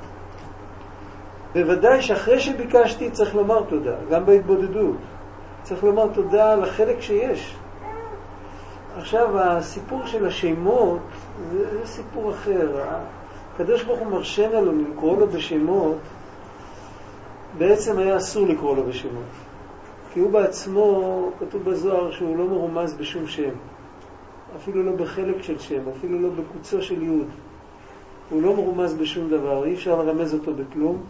בוודאי שאחרי שביקשתי צריך לומר תודה, גם בהתבודדות. צריך לומר תודה על החלק שיש. עכשיו, הסיפור של השמות, זה, זה סיפור אחר. הקדוש ברוך הוא מרשה לנו לקרוא לו בשמות, בעצם היה אסור לקרוא לו בשמות. כי הוא בעצמו, כתוב בזוהר שהוא לא מרומז בשום שם. אפילו לא בחלק של שם, אפילו לא בקוצו של יוד. הוא לא מרומז בשום דבר, אי אפשר לרמז אותו בכלום.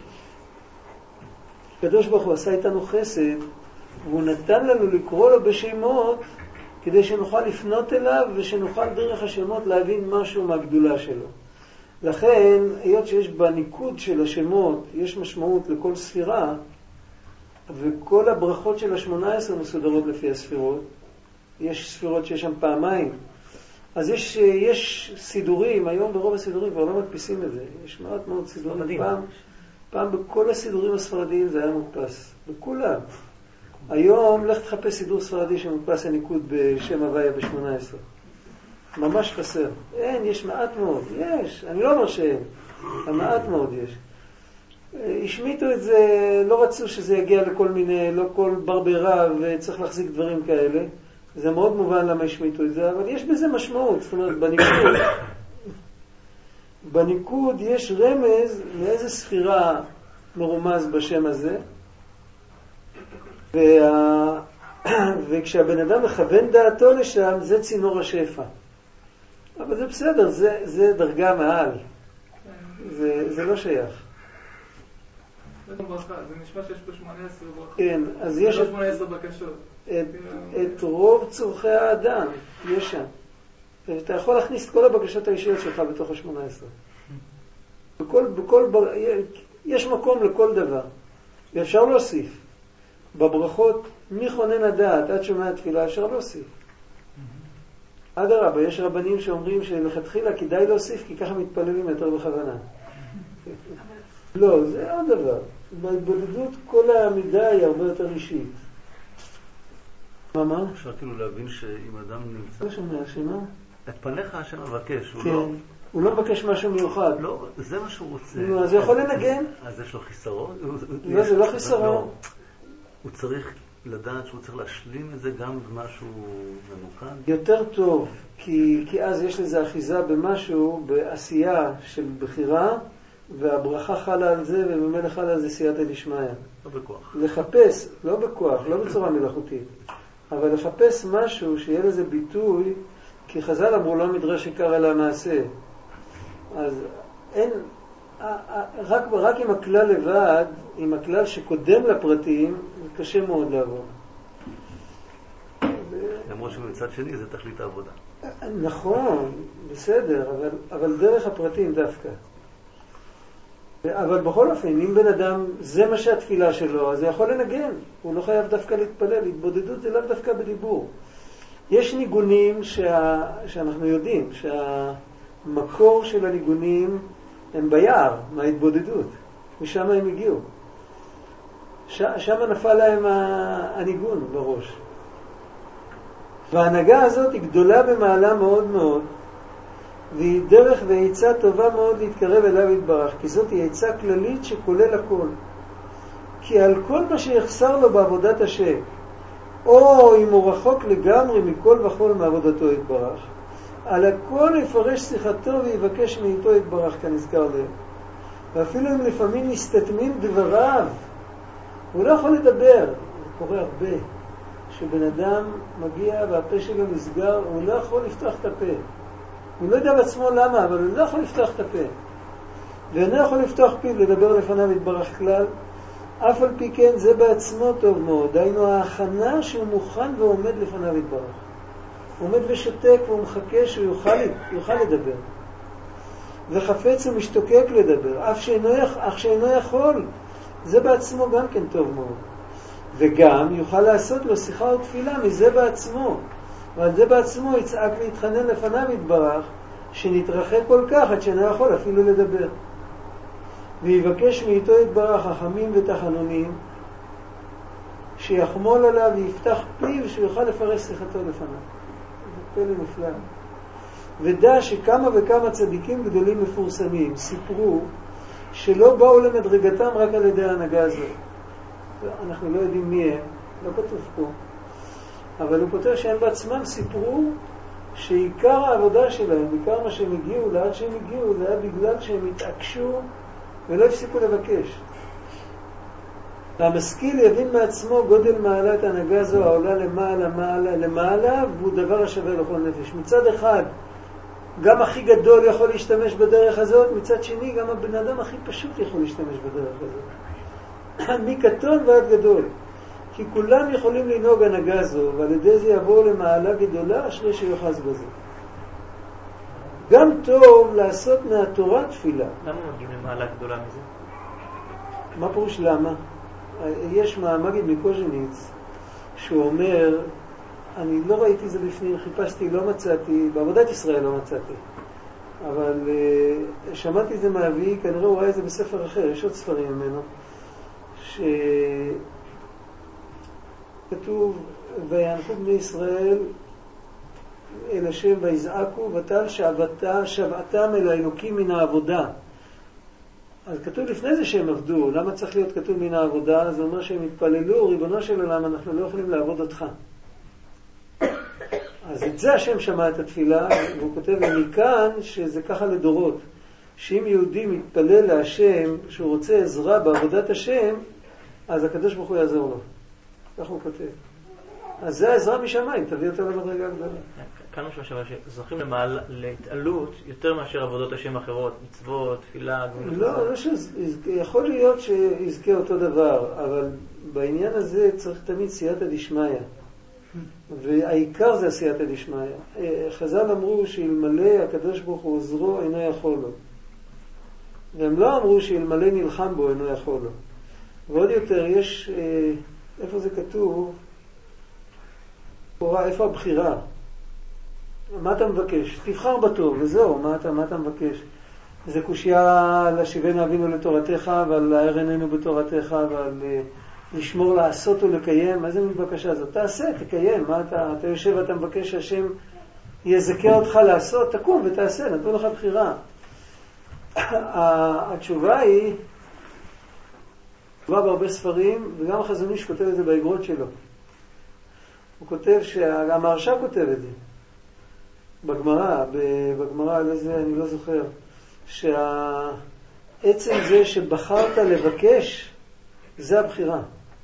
הקדוש ברוך הוא עשה איתנו חסד, והוא נתן לנו לקרוא לו בשמות, כדי שנוכל לפנות אליו ושנוכל דרך השמות להבין משהו מהגדולה שלו. לכן, היות שיש בניקוד של השמות, יש משמעות לכל ספירה, וכל הברכות של השמונה עשרה מסודרות לפי הספירות, יש ספירות שיש שם פעמיים, אז יש, יש סידורים, היום ברוב הסידורים כבר לא מדפיסים את זה, יש מעט מאוד סידורים. פעם, פעם בכל הסידורים הספרדיים זה היה מודפס, בכולם. היום לך תחפש סידור ספרדי שמודפס הניקוד בשם הוויה ב-שמונה עשרה. ממש חסר. אין, יש מעט מאוד. יש, אני לא אומר שאין. מעט מאוד יש. השמיטו את זה, לא רצו שזה יגיע לכל מיני, לא כל ברברה וצריך להחזיק דברים כאלה. זה מאוד מובן למה השמיטו את זה, אבל יש בזה משמעות. זאת אומרת, בניקוד, בניקוד יש רמז לאיזה ספירה מרומז בשם הזה. וה... וכשהבן אדם מכוון דעתו לשם, זה צינור השפע. אבל זה בסדר, זה, זה דרגה מעל. זה, זה לא שייך. זה נשמע שיש פה שמונה עשרה ברכה. כן, אז יש את, שמונה עשרה בקשות. את, את רוב צורכי האדם, יש שם. אתה יכול להכניס את כל הבקשות האישיות שלך בתוך ה-שמונה עשרה. בכל, בכל, יש מקום לכל דבר. ואפשר להוסיף. בברכות, מכונן הדעת עד שומע התפילה, אפשר להוסיף. עד הרבה, יש רבנים שאומרים שלכתחילה כדאי להוסיף, כי ככה מתפללים יותר בכוונה. לא, זה עוד דבר. בהתבודדות כל העמידה היא הרבה יותר אישית. מה, מה? אפשר כאילו להבין שאם אדם נמצא... לא שומע, שמה? את פניך השם מבקש, הוא כן. לא... הוא לא מבקש משהו מיוחד. לא, זה מה שהוא רוצה. נו, אז הוא יכול לנגן. אז יש לו חיסרון? לא, זה לא חיסרון. הוא צריך לדעת שהוא צריך להשלים את זה גם במשהו ממוקד? יותר טוב, כי, כי אז יש לזה אחיזה במשהו, בעשייה של בחירה, והברכה חלה על זה, וממילא חלה על זה סייעתא דשמיא. לא בכוח. לחפש, לא בכוח, לא בצורה מלאכותית, אבל לחפש משהו שיהיה לזה ביטוי, כי חז"ל אמרו לא מדרש עיקר אלא מעשה. אז אין, רק, רק עם הכלל לבד, עם הכלל שקודם לפרטים, קשה מאוד לעבור. למרות שמצד שני זה תכלית העבודה. נכון, בסדר, אבל, אבל דרך הפרטים דווקא. אבל בכל אופן, אם בן אדם, זה מה שהתפילה שלו, אז זה יכול לנגן. הוא לא חייב דווקא להתפלל. התבודדות זה לאו דווקא בדיבור. יש ניגונים שה, שאנחנו יודעים, שהמקור של הניגונים הם ביער, מההתבודדות. משם הם הגיעו. ש, שם נפל להם הניגון בראש. וההנהגה הזאת היא גדולה במעלה מאוד מאוד, והיא דרך ועיצה טובה מאוד להתקרב אליו יתברך, כי זאת היא עיצה כללית שכולל הכל. כי על כל מה שיחסר לו בעבודת השם, או אם הוא רחוק לגמרי מכל וכל מעבודתו יתברך, על הכל יפרש שיחתו ויבקש מאיתו יתברך כנזכר להם. ואפילו אם לפעמים מסתתמים דבריו, הוא לא יכול לדבר. זה קורה הרבה. שבן אדם מגיע והפה שלו נסגר, הוא לא יכול לפתוח את הפה. הוא לא יודע בעצמו למה, אבל הוא לא יכול לפתוח את הפה. ואינו יכול לפתוח פיו לדבר לפניו יתברך כלל, אף על פי כן זה בעצמו טוב מאוד. דהיינו ההכנה שהוא מוכן ועומד לפניו יתברך. הוא עומד ושותק והוא מחכה שהוא יוכל, יוכל לדבר. וחפץ ומשתוקק לדבר, אף שאינו, אך שאינו יכול. זה בעצמו גם כן טוב מאוד. וגם יוכל לעשות לו שיחה או תפילה מזה בעצמו. ועל זה בעצמו יצעק להתחנן לפניו יתברך, שנתרחק כל כך עד שאינו יכול אפילו לדבר. ויבקש מאיתו יתברך חכמים ותחנונים, שיחמול עליו ויפתח פיו שיוכל לפרש שיחתו לפניו. זה פלא נפלא. ודע שכמה וכמה צדיקים גדולים מפורסמים סיפרו שלא באו למדרגתם רק על ידי ההנהגה הזאת. אנחנו לא יודעים מי הם, לא כתוב פה. אבל הוא כותב שהם בעצמם סיפרו שעיקר העבודה שלהם, עיקר מה שהם הגיעו, לאן שהם הגיעו, זה היה בגלל שהם התעקשו ולא הפסיקו לבקש. המשכיל יבין מעצמו גודל מעלת ההנהגה זו העולה למעלה, מעלה, למעלה, והוא דבר השווה לכל נפש. מצד אחד, גם הכי גדול יכול להשתמש בדרך הזאת, מצד שני, גם הבן אדם הכי פשוט יכול להשתמש בדרך הזאת. מקטון ועד גדול. כי כולם יכולים לנהוג הנהגה זו, ועל ידי זה יבואו למעלה גדולה, אשרי שיוחז בזה. גם טוב לעשות מהתורה תפילה. למה מגיעים למעלה גדולה מזה? מה פירוש למה? יש מגיד מקוז'ניץ, שהוא אומר, אני לא ראיתי זה בפנים, חיפשתי, לא מצאתי, בעבודת ישראל לא מצאתי. אבל uh, שמעתי זה מאבי, כנראה הוא ראה את זה בספר אחר, יש עוד ספרים ממנו, כתוב, וינקו בני ישראל אל השם ויזעקו, ותל שבעתם אל האלוקים מן העבודה. אז כתוב לפני זה שהם עבדו. למה צריך להיות כתוב מן העבודה? זה אומר שהם התפללו, ריבונו של עולם, אנחנו לא יכולים לעבוד אותך. אז את זה השם שמע את התפילה, והוא כותב מכאן שזה ככה לדורות. שאם יהודי מתפלל להשם, שהוא רוצה עזרה בעבודת השם, אז הקדוש ברוך הוא יעזור לו. כך הוא כותב. אז זה העזרה משמיים, תביא אותו למדרגה גדולה. כאן משהו שווה שזוכים למעל, להתעלות יותר מאשר עבודות השם אחרות, מצוות, תפילה, גמילות. לא, לא יכול להיות שיזכה אותו דבר, אבל בעניין הזה צריך תמיד סייעתא דשמיא. והעיקר זה הסייעתא דשמיא. חז"ל אמרו שאלמלא הקדוש ברוך הוא עוזרו אינו יכול לו. והם לא אמרו שאלמלא נלחם בו אינו יכול לו. ועוד יותר, יש, איפה זה כתוב? איפה הבחירה? מה אתה מבקש? תבחר בטוב, וזהו, מה אתה, מה אתה מבקש? זה קושיה לשיבנו אבינו לתורתך, ועל להאר עינינו בתורתך, ועל לשמור לעשות ולקיים. איזה מין בקשה הזאת? תעשה, תקיים. מה אתה, אתה יושב ואתה מבקש שהשם יזכה אותך לעשות? תקום ותעשה, נתנו לך בחירה. התשובה היא, תשובה בהרבה ספרים, וגם החזון איש כותב את זה באגרות שלו. הוא כותב, המהרש"א כותב את זה, בגמרא, בגמרא על איזה, אני לא זוכר, שהעצם זה שבחרת לבקש, זה הבחירה.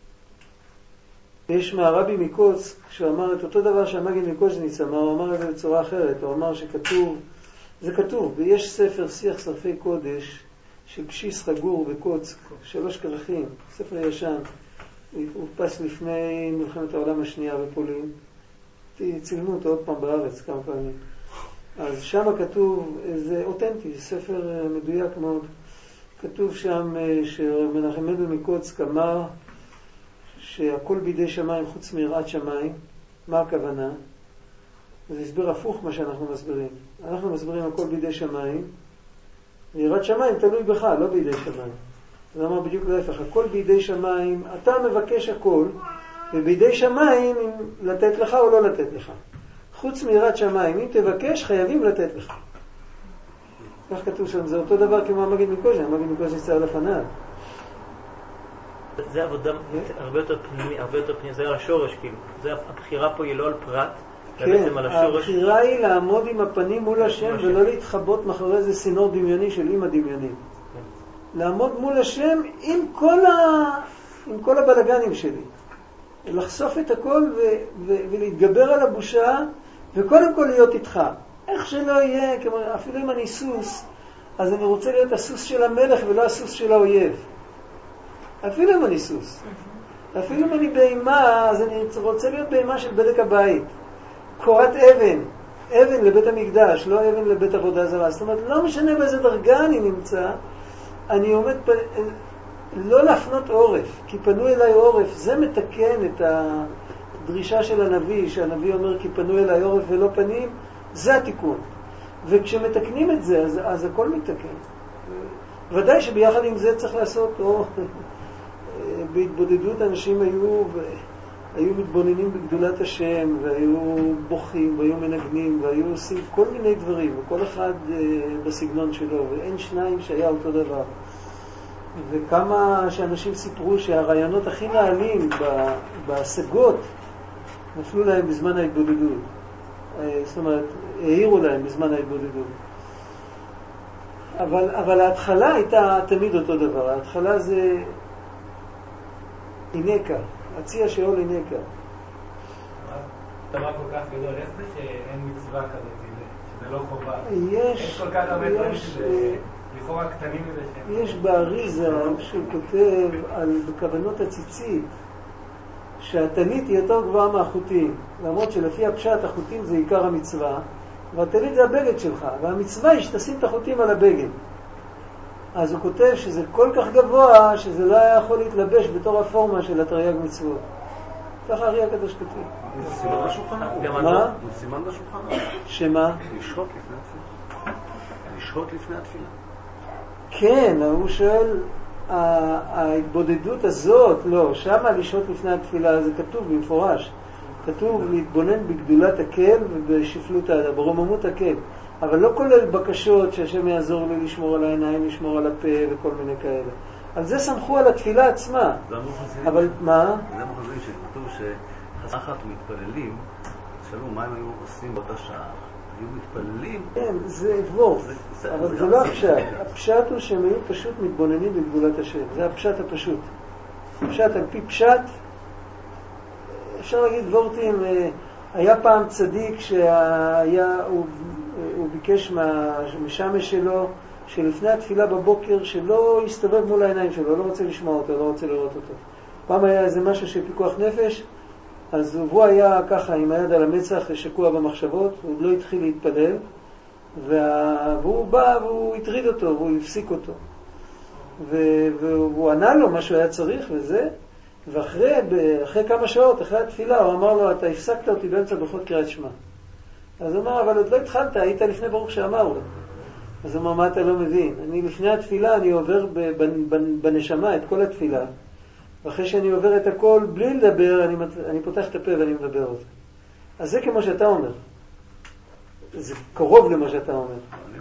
יש מהרבי מקוצק, כשהוא אמר את אותו דבר שהמגיד מקוז'ניץ אמר, הוא אמר את זה בצורה אחרת, הוא אמר שכתוב, זה כתוב, ויש ספר שיח שרפי קודש, של קשיס חגור בקוצק, שלוש כרכים, ספר ישן, הוא הודפס לפני מלחמת העולם השנייה בפולין, צילמו אותו עוד פעם בארץ כמה פעמים. אז שם כתוב, זה אותנטי, זה ספר מדויק מאוד, כתוב שם שמנחם מנדל מקוצק אמר שהכל בידי שמיים חוץ מיראת שמיים. מה הכוונה? זה הסבר הפוך מה שאנחנו מסבירים. אנחנו מסבירים הכל בידי שמיים, ויראת שמיים תלוי בך, לא בידי שמיים. זה אמר בדיוק להפך, הכל בידי שמיים, אתה מבקש הכל, ובידי שמיים אם לתת לך או לא לתת לך. חוץ מיראת שמיים, אם תבקש חייבים לתת לך. כך כתוב שם, זה אותו דבר כמו המגיד מקוז'ן, המגיד מקוז'ן יצא לפניו. זה עבודה הרבה יותר פנימי, הרבה יותר פנימי, זה על השורש כאילו. זה הבחירה פה היא לא על פרט, כן, הבחירה היא לעמוד עם הפנים מול השם ולא להתחבות מאחורי איזה סינור דמיוני של אמא דמיונית. לעמוד מול השם עם כל, ה... עם כל הבלגנים שלי. לחשוף את הכל ו... ו... ולהתגבר על הבושה וקודם כל להיות איתך. איך שלא יהיה, כמו... אפילו אם אני סוס, אז אני רוצה להיות הסוס של המלך ולא הסוס של האויב. אפילו אם אני סוס. אפילו אם אני בהמה, אז אני רוצה להיות בהמה של בדק הבית. קורת אבן, אבן לבית המקדש, לא אבן לבית עבודה זרה. זאת אומרת, לא משנה באיזה דרגה אני נמצא, אני עומד, פ... לא להפנות עורף, כי פנו אליי עורף, זה מתקן את הדרישה של הנביא, שהנביא אומר כי פנו אליי עורף ולא פנים, זה התיקון. וכשמתקנים את זה, אז, אז הכל מתקן. ודאי שביחד עם זה צריך לעשות, או בהתבודדות אנשים היו, היו מתבוננים בגדולת השם, והיו בוכים, והיו מנגנים, והיו עושים כל מיני דברים, וכל אחד בסגנון שלו, ואין שניים שהיה אותו דבר. וכמה שאנשים סיפרו שהרעיונות הכי נעלים בהשגות נפלו להם בזמן ההתבודדות. זאת אומרת, העירו להם בזמן ההתבודדות. אבל, אבל ההתחלה הייתה תמיד אותו דבר. ההתחלה זה אינקה, הציע שאול אינקה. דבר כל כך גדול, איך זה שאין מצווה כזאת, שזה לא חובה? יש, יש כל כך הרבה דברים שזה לכאורה קטנים מזה שהם... יש באריזה שהוא כותב על בכוונות הציצית, שהטלית היא יותר גבוהה מהחוטים, למרות שלפי הפשט החוטים זה עיקר המצווה, והטלית זה הבגד שלך, והמצווה היא שתשים את החוטים על הבגד. אז הוא כותב שזה כל כך גבוה שזה לא היה יכול להתלבש בתור הפורמה של התרי"ג מצוות. ככה ארי הקדוש כתוב. זה סימן בשולחן ערוך. מה? זה סימן בשולחן ערוך. שמה? לשהות לפני התפילה. לשהות לפני התפילה. כן, הוא שואל, ההתבודדות הזאת, לא, שמה לשהות לפני התפילה, זה כתוב במפורש. כתוב להתבונן בגדולת הקל ובשפלות האדם, ברוממות הקל. אבל לא כולל בקשות שהשם יעזור לי לשמור על העיניים, לשמור על הפה וכל מיני כאלה. על זה סמכו על התפילה עצמה. אבל מה? זה מוחזים שכתוב שחסכת מתפללים, שאלו מה הם היו עושים באותה שעה. היו מתפללים. כן, זה וורט, אבל זה לא הפשט. הפשט הוא שהם היו פשוט מתבוננים בגדולת השם. זה הפשט הפשוט. הפשט על פי פשט, אפשר להגיד וורטים, היה פעם צדיק שהיה, הוא, הוא ביקש מהשמש שלו, שלפני התפילה בבוקר, שלא יסתובב מול העיניים שלו, לא רוצה לשמוע אותו, לא רוצה לראות אותו. פעם היה איזה משהו של פיקוח נפש, אז הוא היה ככה עם היד על המצח, שקוע במחשבות, הוא לא התחיל להתפלל, והוא בא והוא הטריד אותו, והוא הפסיק אותו. והוא ענה לו מה שהוא היה צריך וזה, ואחרי אחרי כמה שעות, אחרי התפילה, הוא אמר לו, אתה הפסקת אותי באמצע ברכות קריאת שמע. אז הוא אמר, אבל עוד לא התחלת, היית לפני ברוך שאמר לו. אז הוא אמר, מה אתה לא מבין? אני לפני התפילה, אני עובר בנשמה את כל התפילה, ואחרי שאני עובר את הכל בלי לדבר, אני, אני פותח את הפה ואני מדבר אותו. אז זה כמו שאתה אומר. זה קרוב למה שאתה אומר.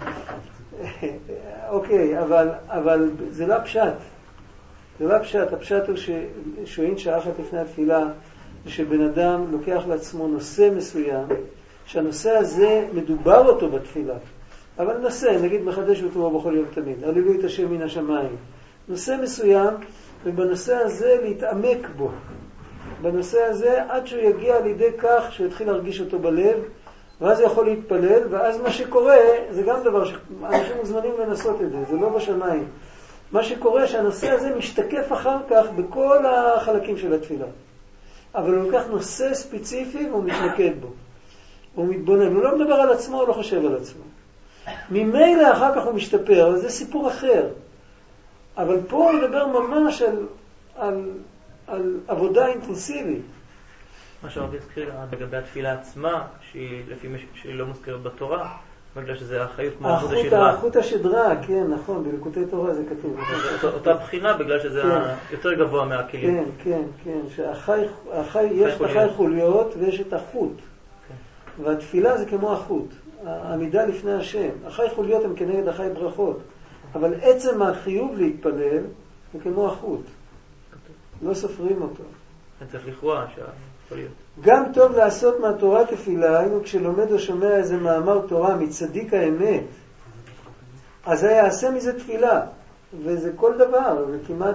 אוקיי, אבל, אבל זה לא פשט. זה לא פשט. הפשט הוא ששואין שעה אחת לפני התפילה, שבן אדם לוקח לעצמו נושא מסוים, שהנושא הזה מדובר אותו בתפילה. אבל נושא, נגיד מחדש וטובו בכל יום תמיד, הללו את השם מן השמיים. נושא מסוים, ובנושא הזה להתעמק בו. בנושא הזה עד שהוא יגיע לידי כך שהוא יתחיל להרגיש אותו בלב, ואז יכול להתפלל, ואז מה שקורה, זה גם דבר שאנשים מוזמנים לנסות את זה, זה לא בשמיים. מה שקורה שהנושא הזה משתקף אחר כך בכל החלקים של התפילה. אבל הוא לוקח נושא ספציפי והוא מתמקד בו. הוא מתבונן, הוא לא מדבר על עצמו, הוא לא חושב על עצמו. ממילא אחר כך הוא משתפר, אבל זה סיפור אחר. אבל פה הוא מדבר ממש על, על, על עבודה אינטנסיבית. מה שהרבי הזכיר לגבי התפילה עצמה, שהיא, לפי שהיא לא מוזכרת בתורה, בגלל שזה האחריות כמו החוט השדרה. החוט השדרה, כן, נכון, בליקוטי תורה זה כתוב. אותה בחינה, בגלל שזה יותר גבוה מהכלים. כן, כן, כן, שיש את החי חוליות ויש את החוט. והתפילה זה כמו החוט, העמידה לפני השם. החי חוליות הם כנגד החי ברכות, אבל עצם החיוב להתפלל הוא כמו החוט. לא סופרים אותו. צריך לכרוע שיכול להיות. גם טוב לעשות מהתורה תפילה, היינו כשלומד או שומע איזה מאמר תורה מצדיק האמת, אז היה יעשה מזה תפילה. וזה כל דבר, זה כמעט,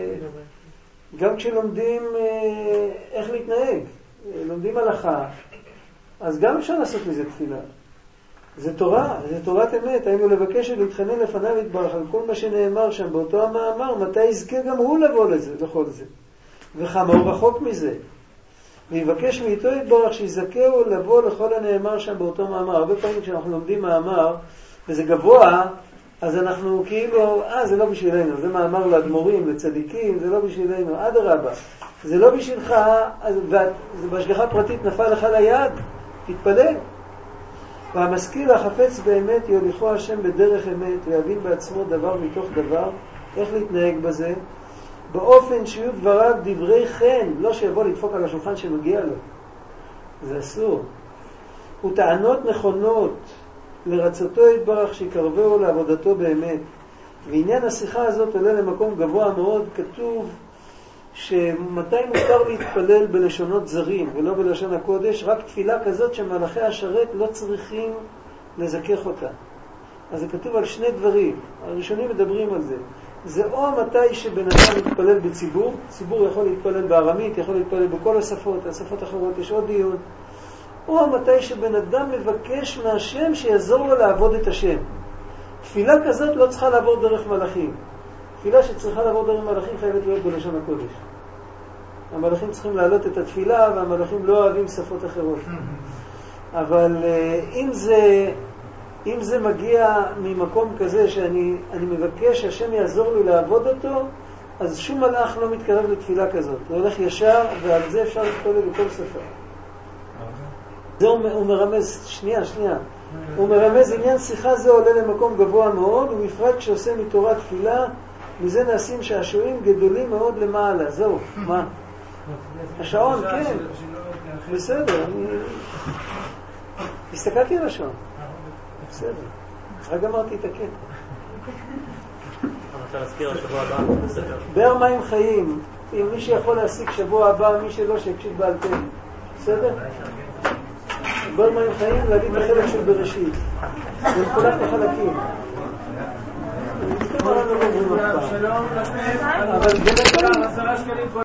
גם כשלומדים איך להתנהג, לומדים הלכה, אז גם אפשר לעשות מזה תפילה. זה תורה, זה תורת אמת. היינו לבקש ולהתחנן לפניו יתברך על כל מה שנאמר שם באותו המאמר, מתי יזכה גם הוא לבוא לזה, לכל זה. וכמה הוא רחוק מזה. ויבקש מאיתו יתברך שיזכהו לבוא לכל הנאמר שם באותו מאמר. הרבה פעמים כשאנחנו לומדים מאמר, וזה גבוה, אז אנחנו כאילו, אה, זה לא בשבילנו, זה מאמר לאדמו"רים, לצדיקים, זה לא בשבילנו, אדרבה. זה לא בשבילך, זה בהשגחה פרטית נפל לך ליד, תתפלל. והמשכיל החפץ באמת יוליכו השם בדרך אמת, ויבין בעצמו דבר מתוך דבר, איך להתנהג בזה, באופן שיהיו דבריו דברי חן, לא שיבוא לדפוק על השולחן שמגיע לו. זה אסור. וטענות נכונות לרצותו יתברך שיקרבהו לעבודתו באמת. ועניין השיחה הזאת עולה למקום גבוה מאוד, כתוב שמתי מותר להתפלל בלשונות זרים ולא בלשון הקודש, רק תפילה כזאת שמלאכי השרת לא צריכים לזכך אותה. אז זה כתוב על שני דברים, הראשונים מדברים על זה. זה או מתי שבן אדם מתפלל בציבור, ציבור יכול להתפלל בארמית, יכול להתפלל בכל השפות, השפות אחרות יש עוד דיון, או מתי שבן אדם מבקש מהשם שיעזור לו לעבוד את השם. תפילה כזאת לא צריכה לעבור דרך מלאכים. תפילה שצריכה לעבור דרך מלאכים חייבת להיות בלשון הקודש. המלאכים צריכים להעלות את התפילה, והמלאכים לא אוהבים שפות אחרות. אבל אם זה, אם זה מגיע ממקום כזה שאני אני מבקש שהשם יעזור לי לעבוד אותו, אז שום מלאך לא מתקרב לתפילה כזאת. הוא הולך ישר, ועל זה אפשר להתפלל בכל שפה. זה הוא מרמז, שנייה, שנייה. הוא מרמז, עניין שיחה זה עולה למקום גבוה מאוד, ובפרט כשעושה מתורה תפילה, מזה נעשים שעשועים גדולים מאוד למעלה. זהו, מה? השעון, כן. בסדר, אני... הסתכלתי על השעון. בסדר. רק אמרתי את הקטע. אני רוצה להזכיר השבוע הבא. באר מים חיים. אם מי שיכול להשיג שבוע הבא, מי שלא שיקשיב בעל פה. בסדר? באר מים חיים, להגיד את החלק של בראשית. זה מחולק לחלקים. שלום, אבל זה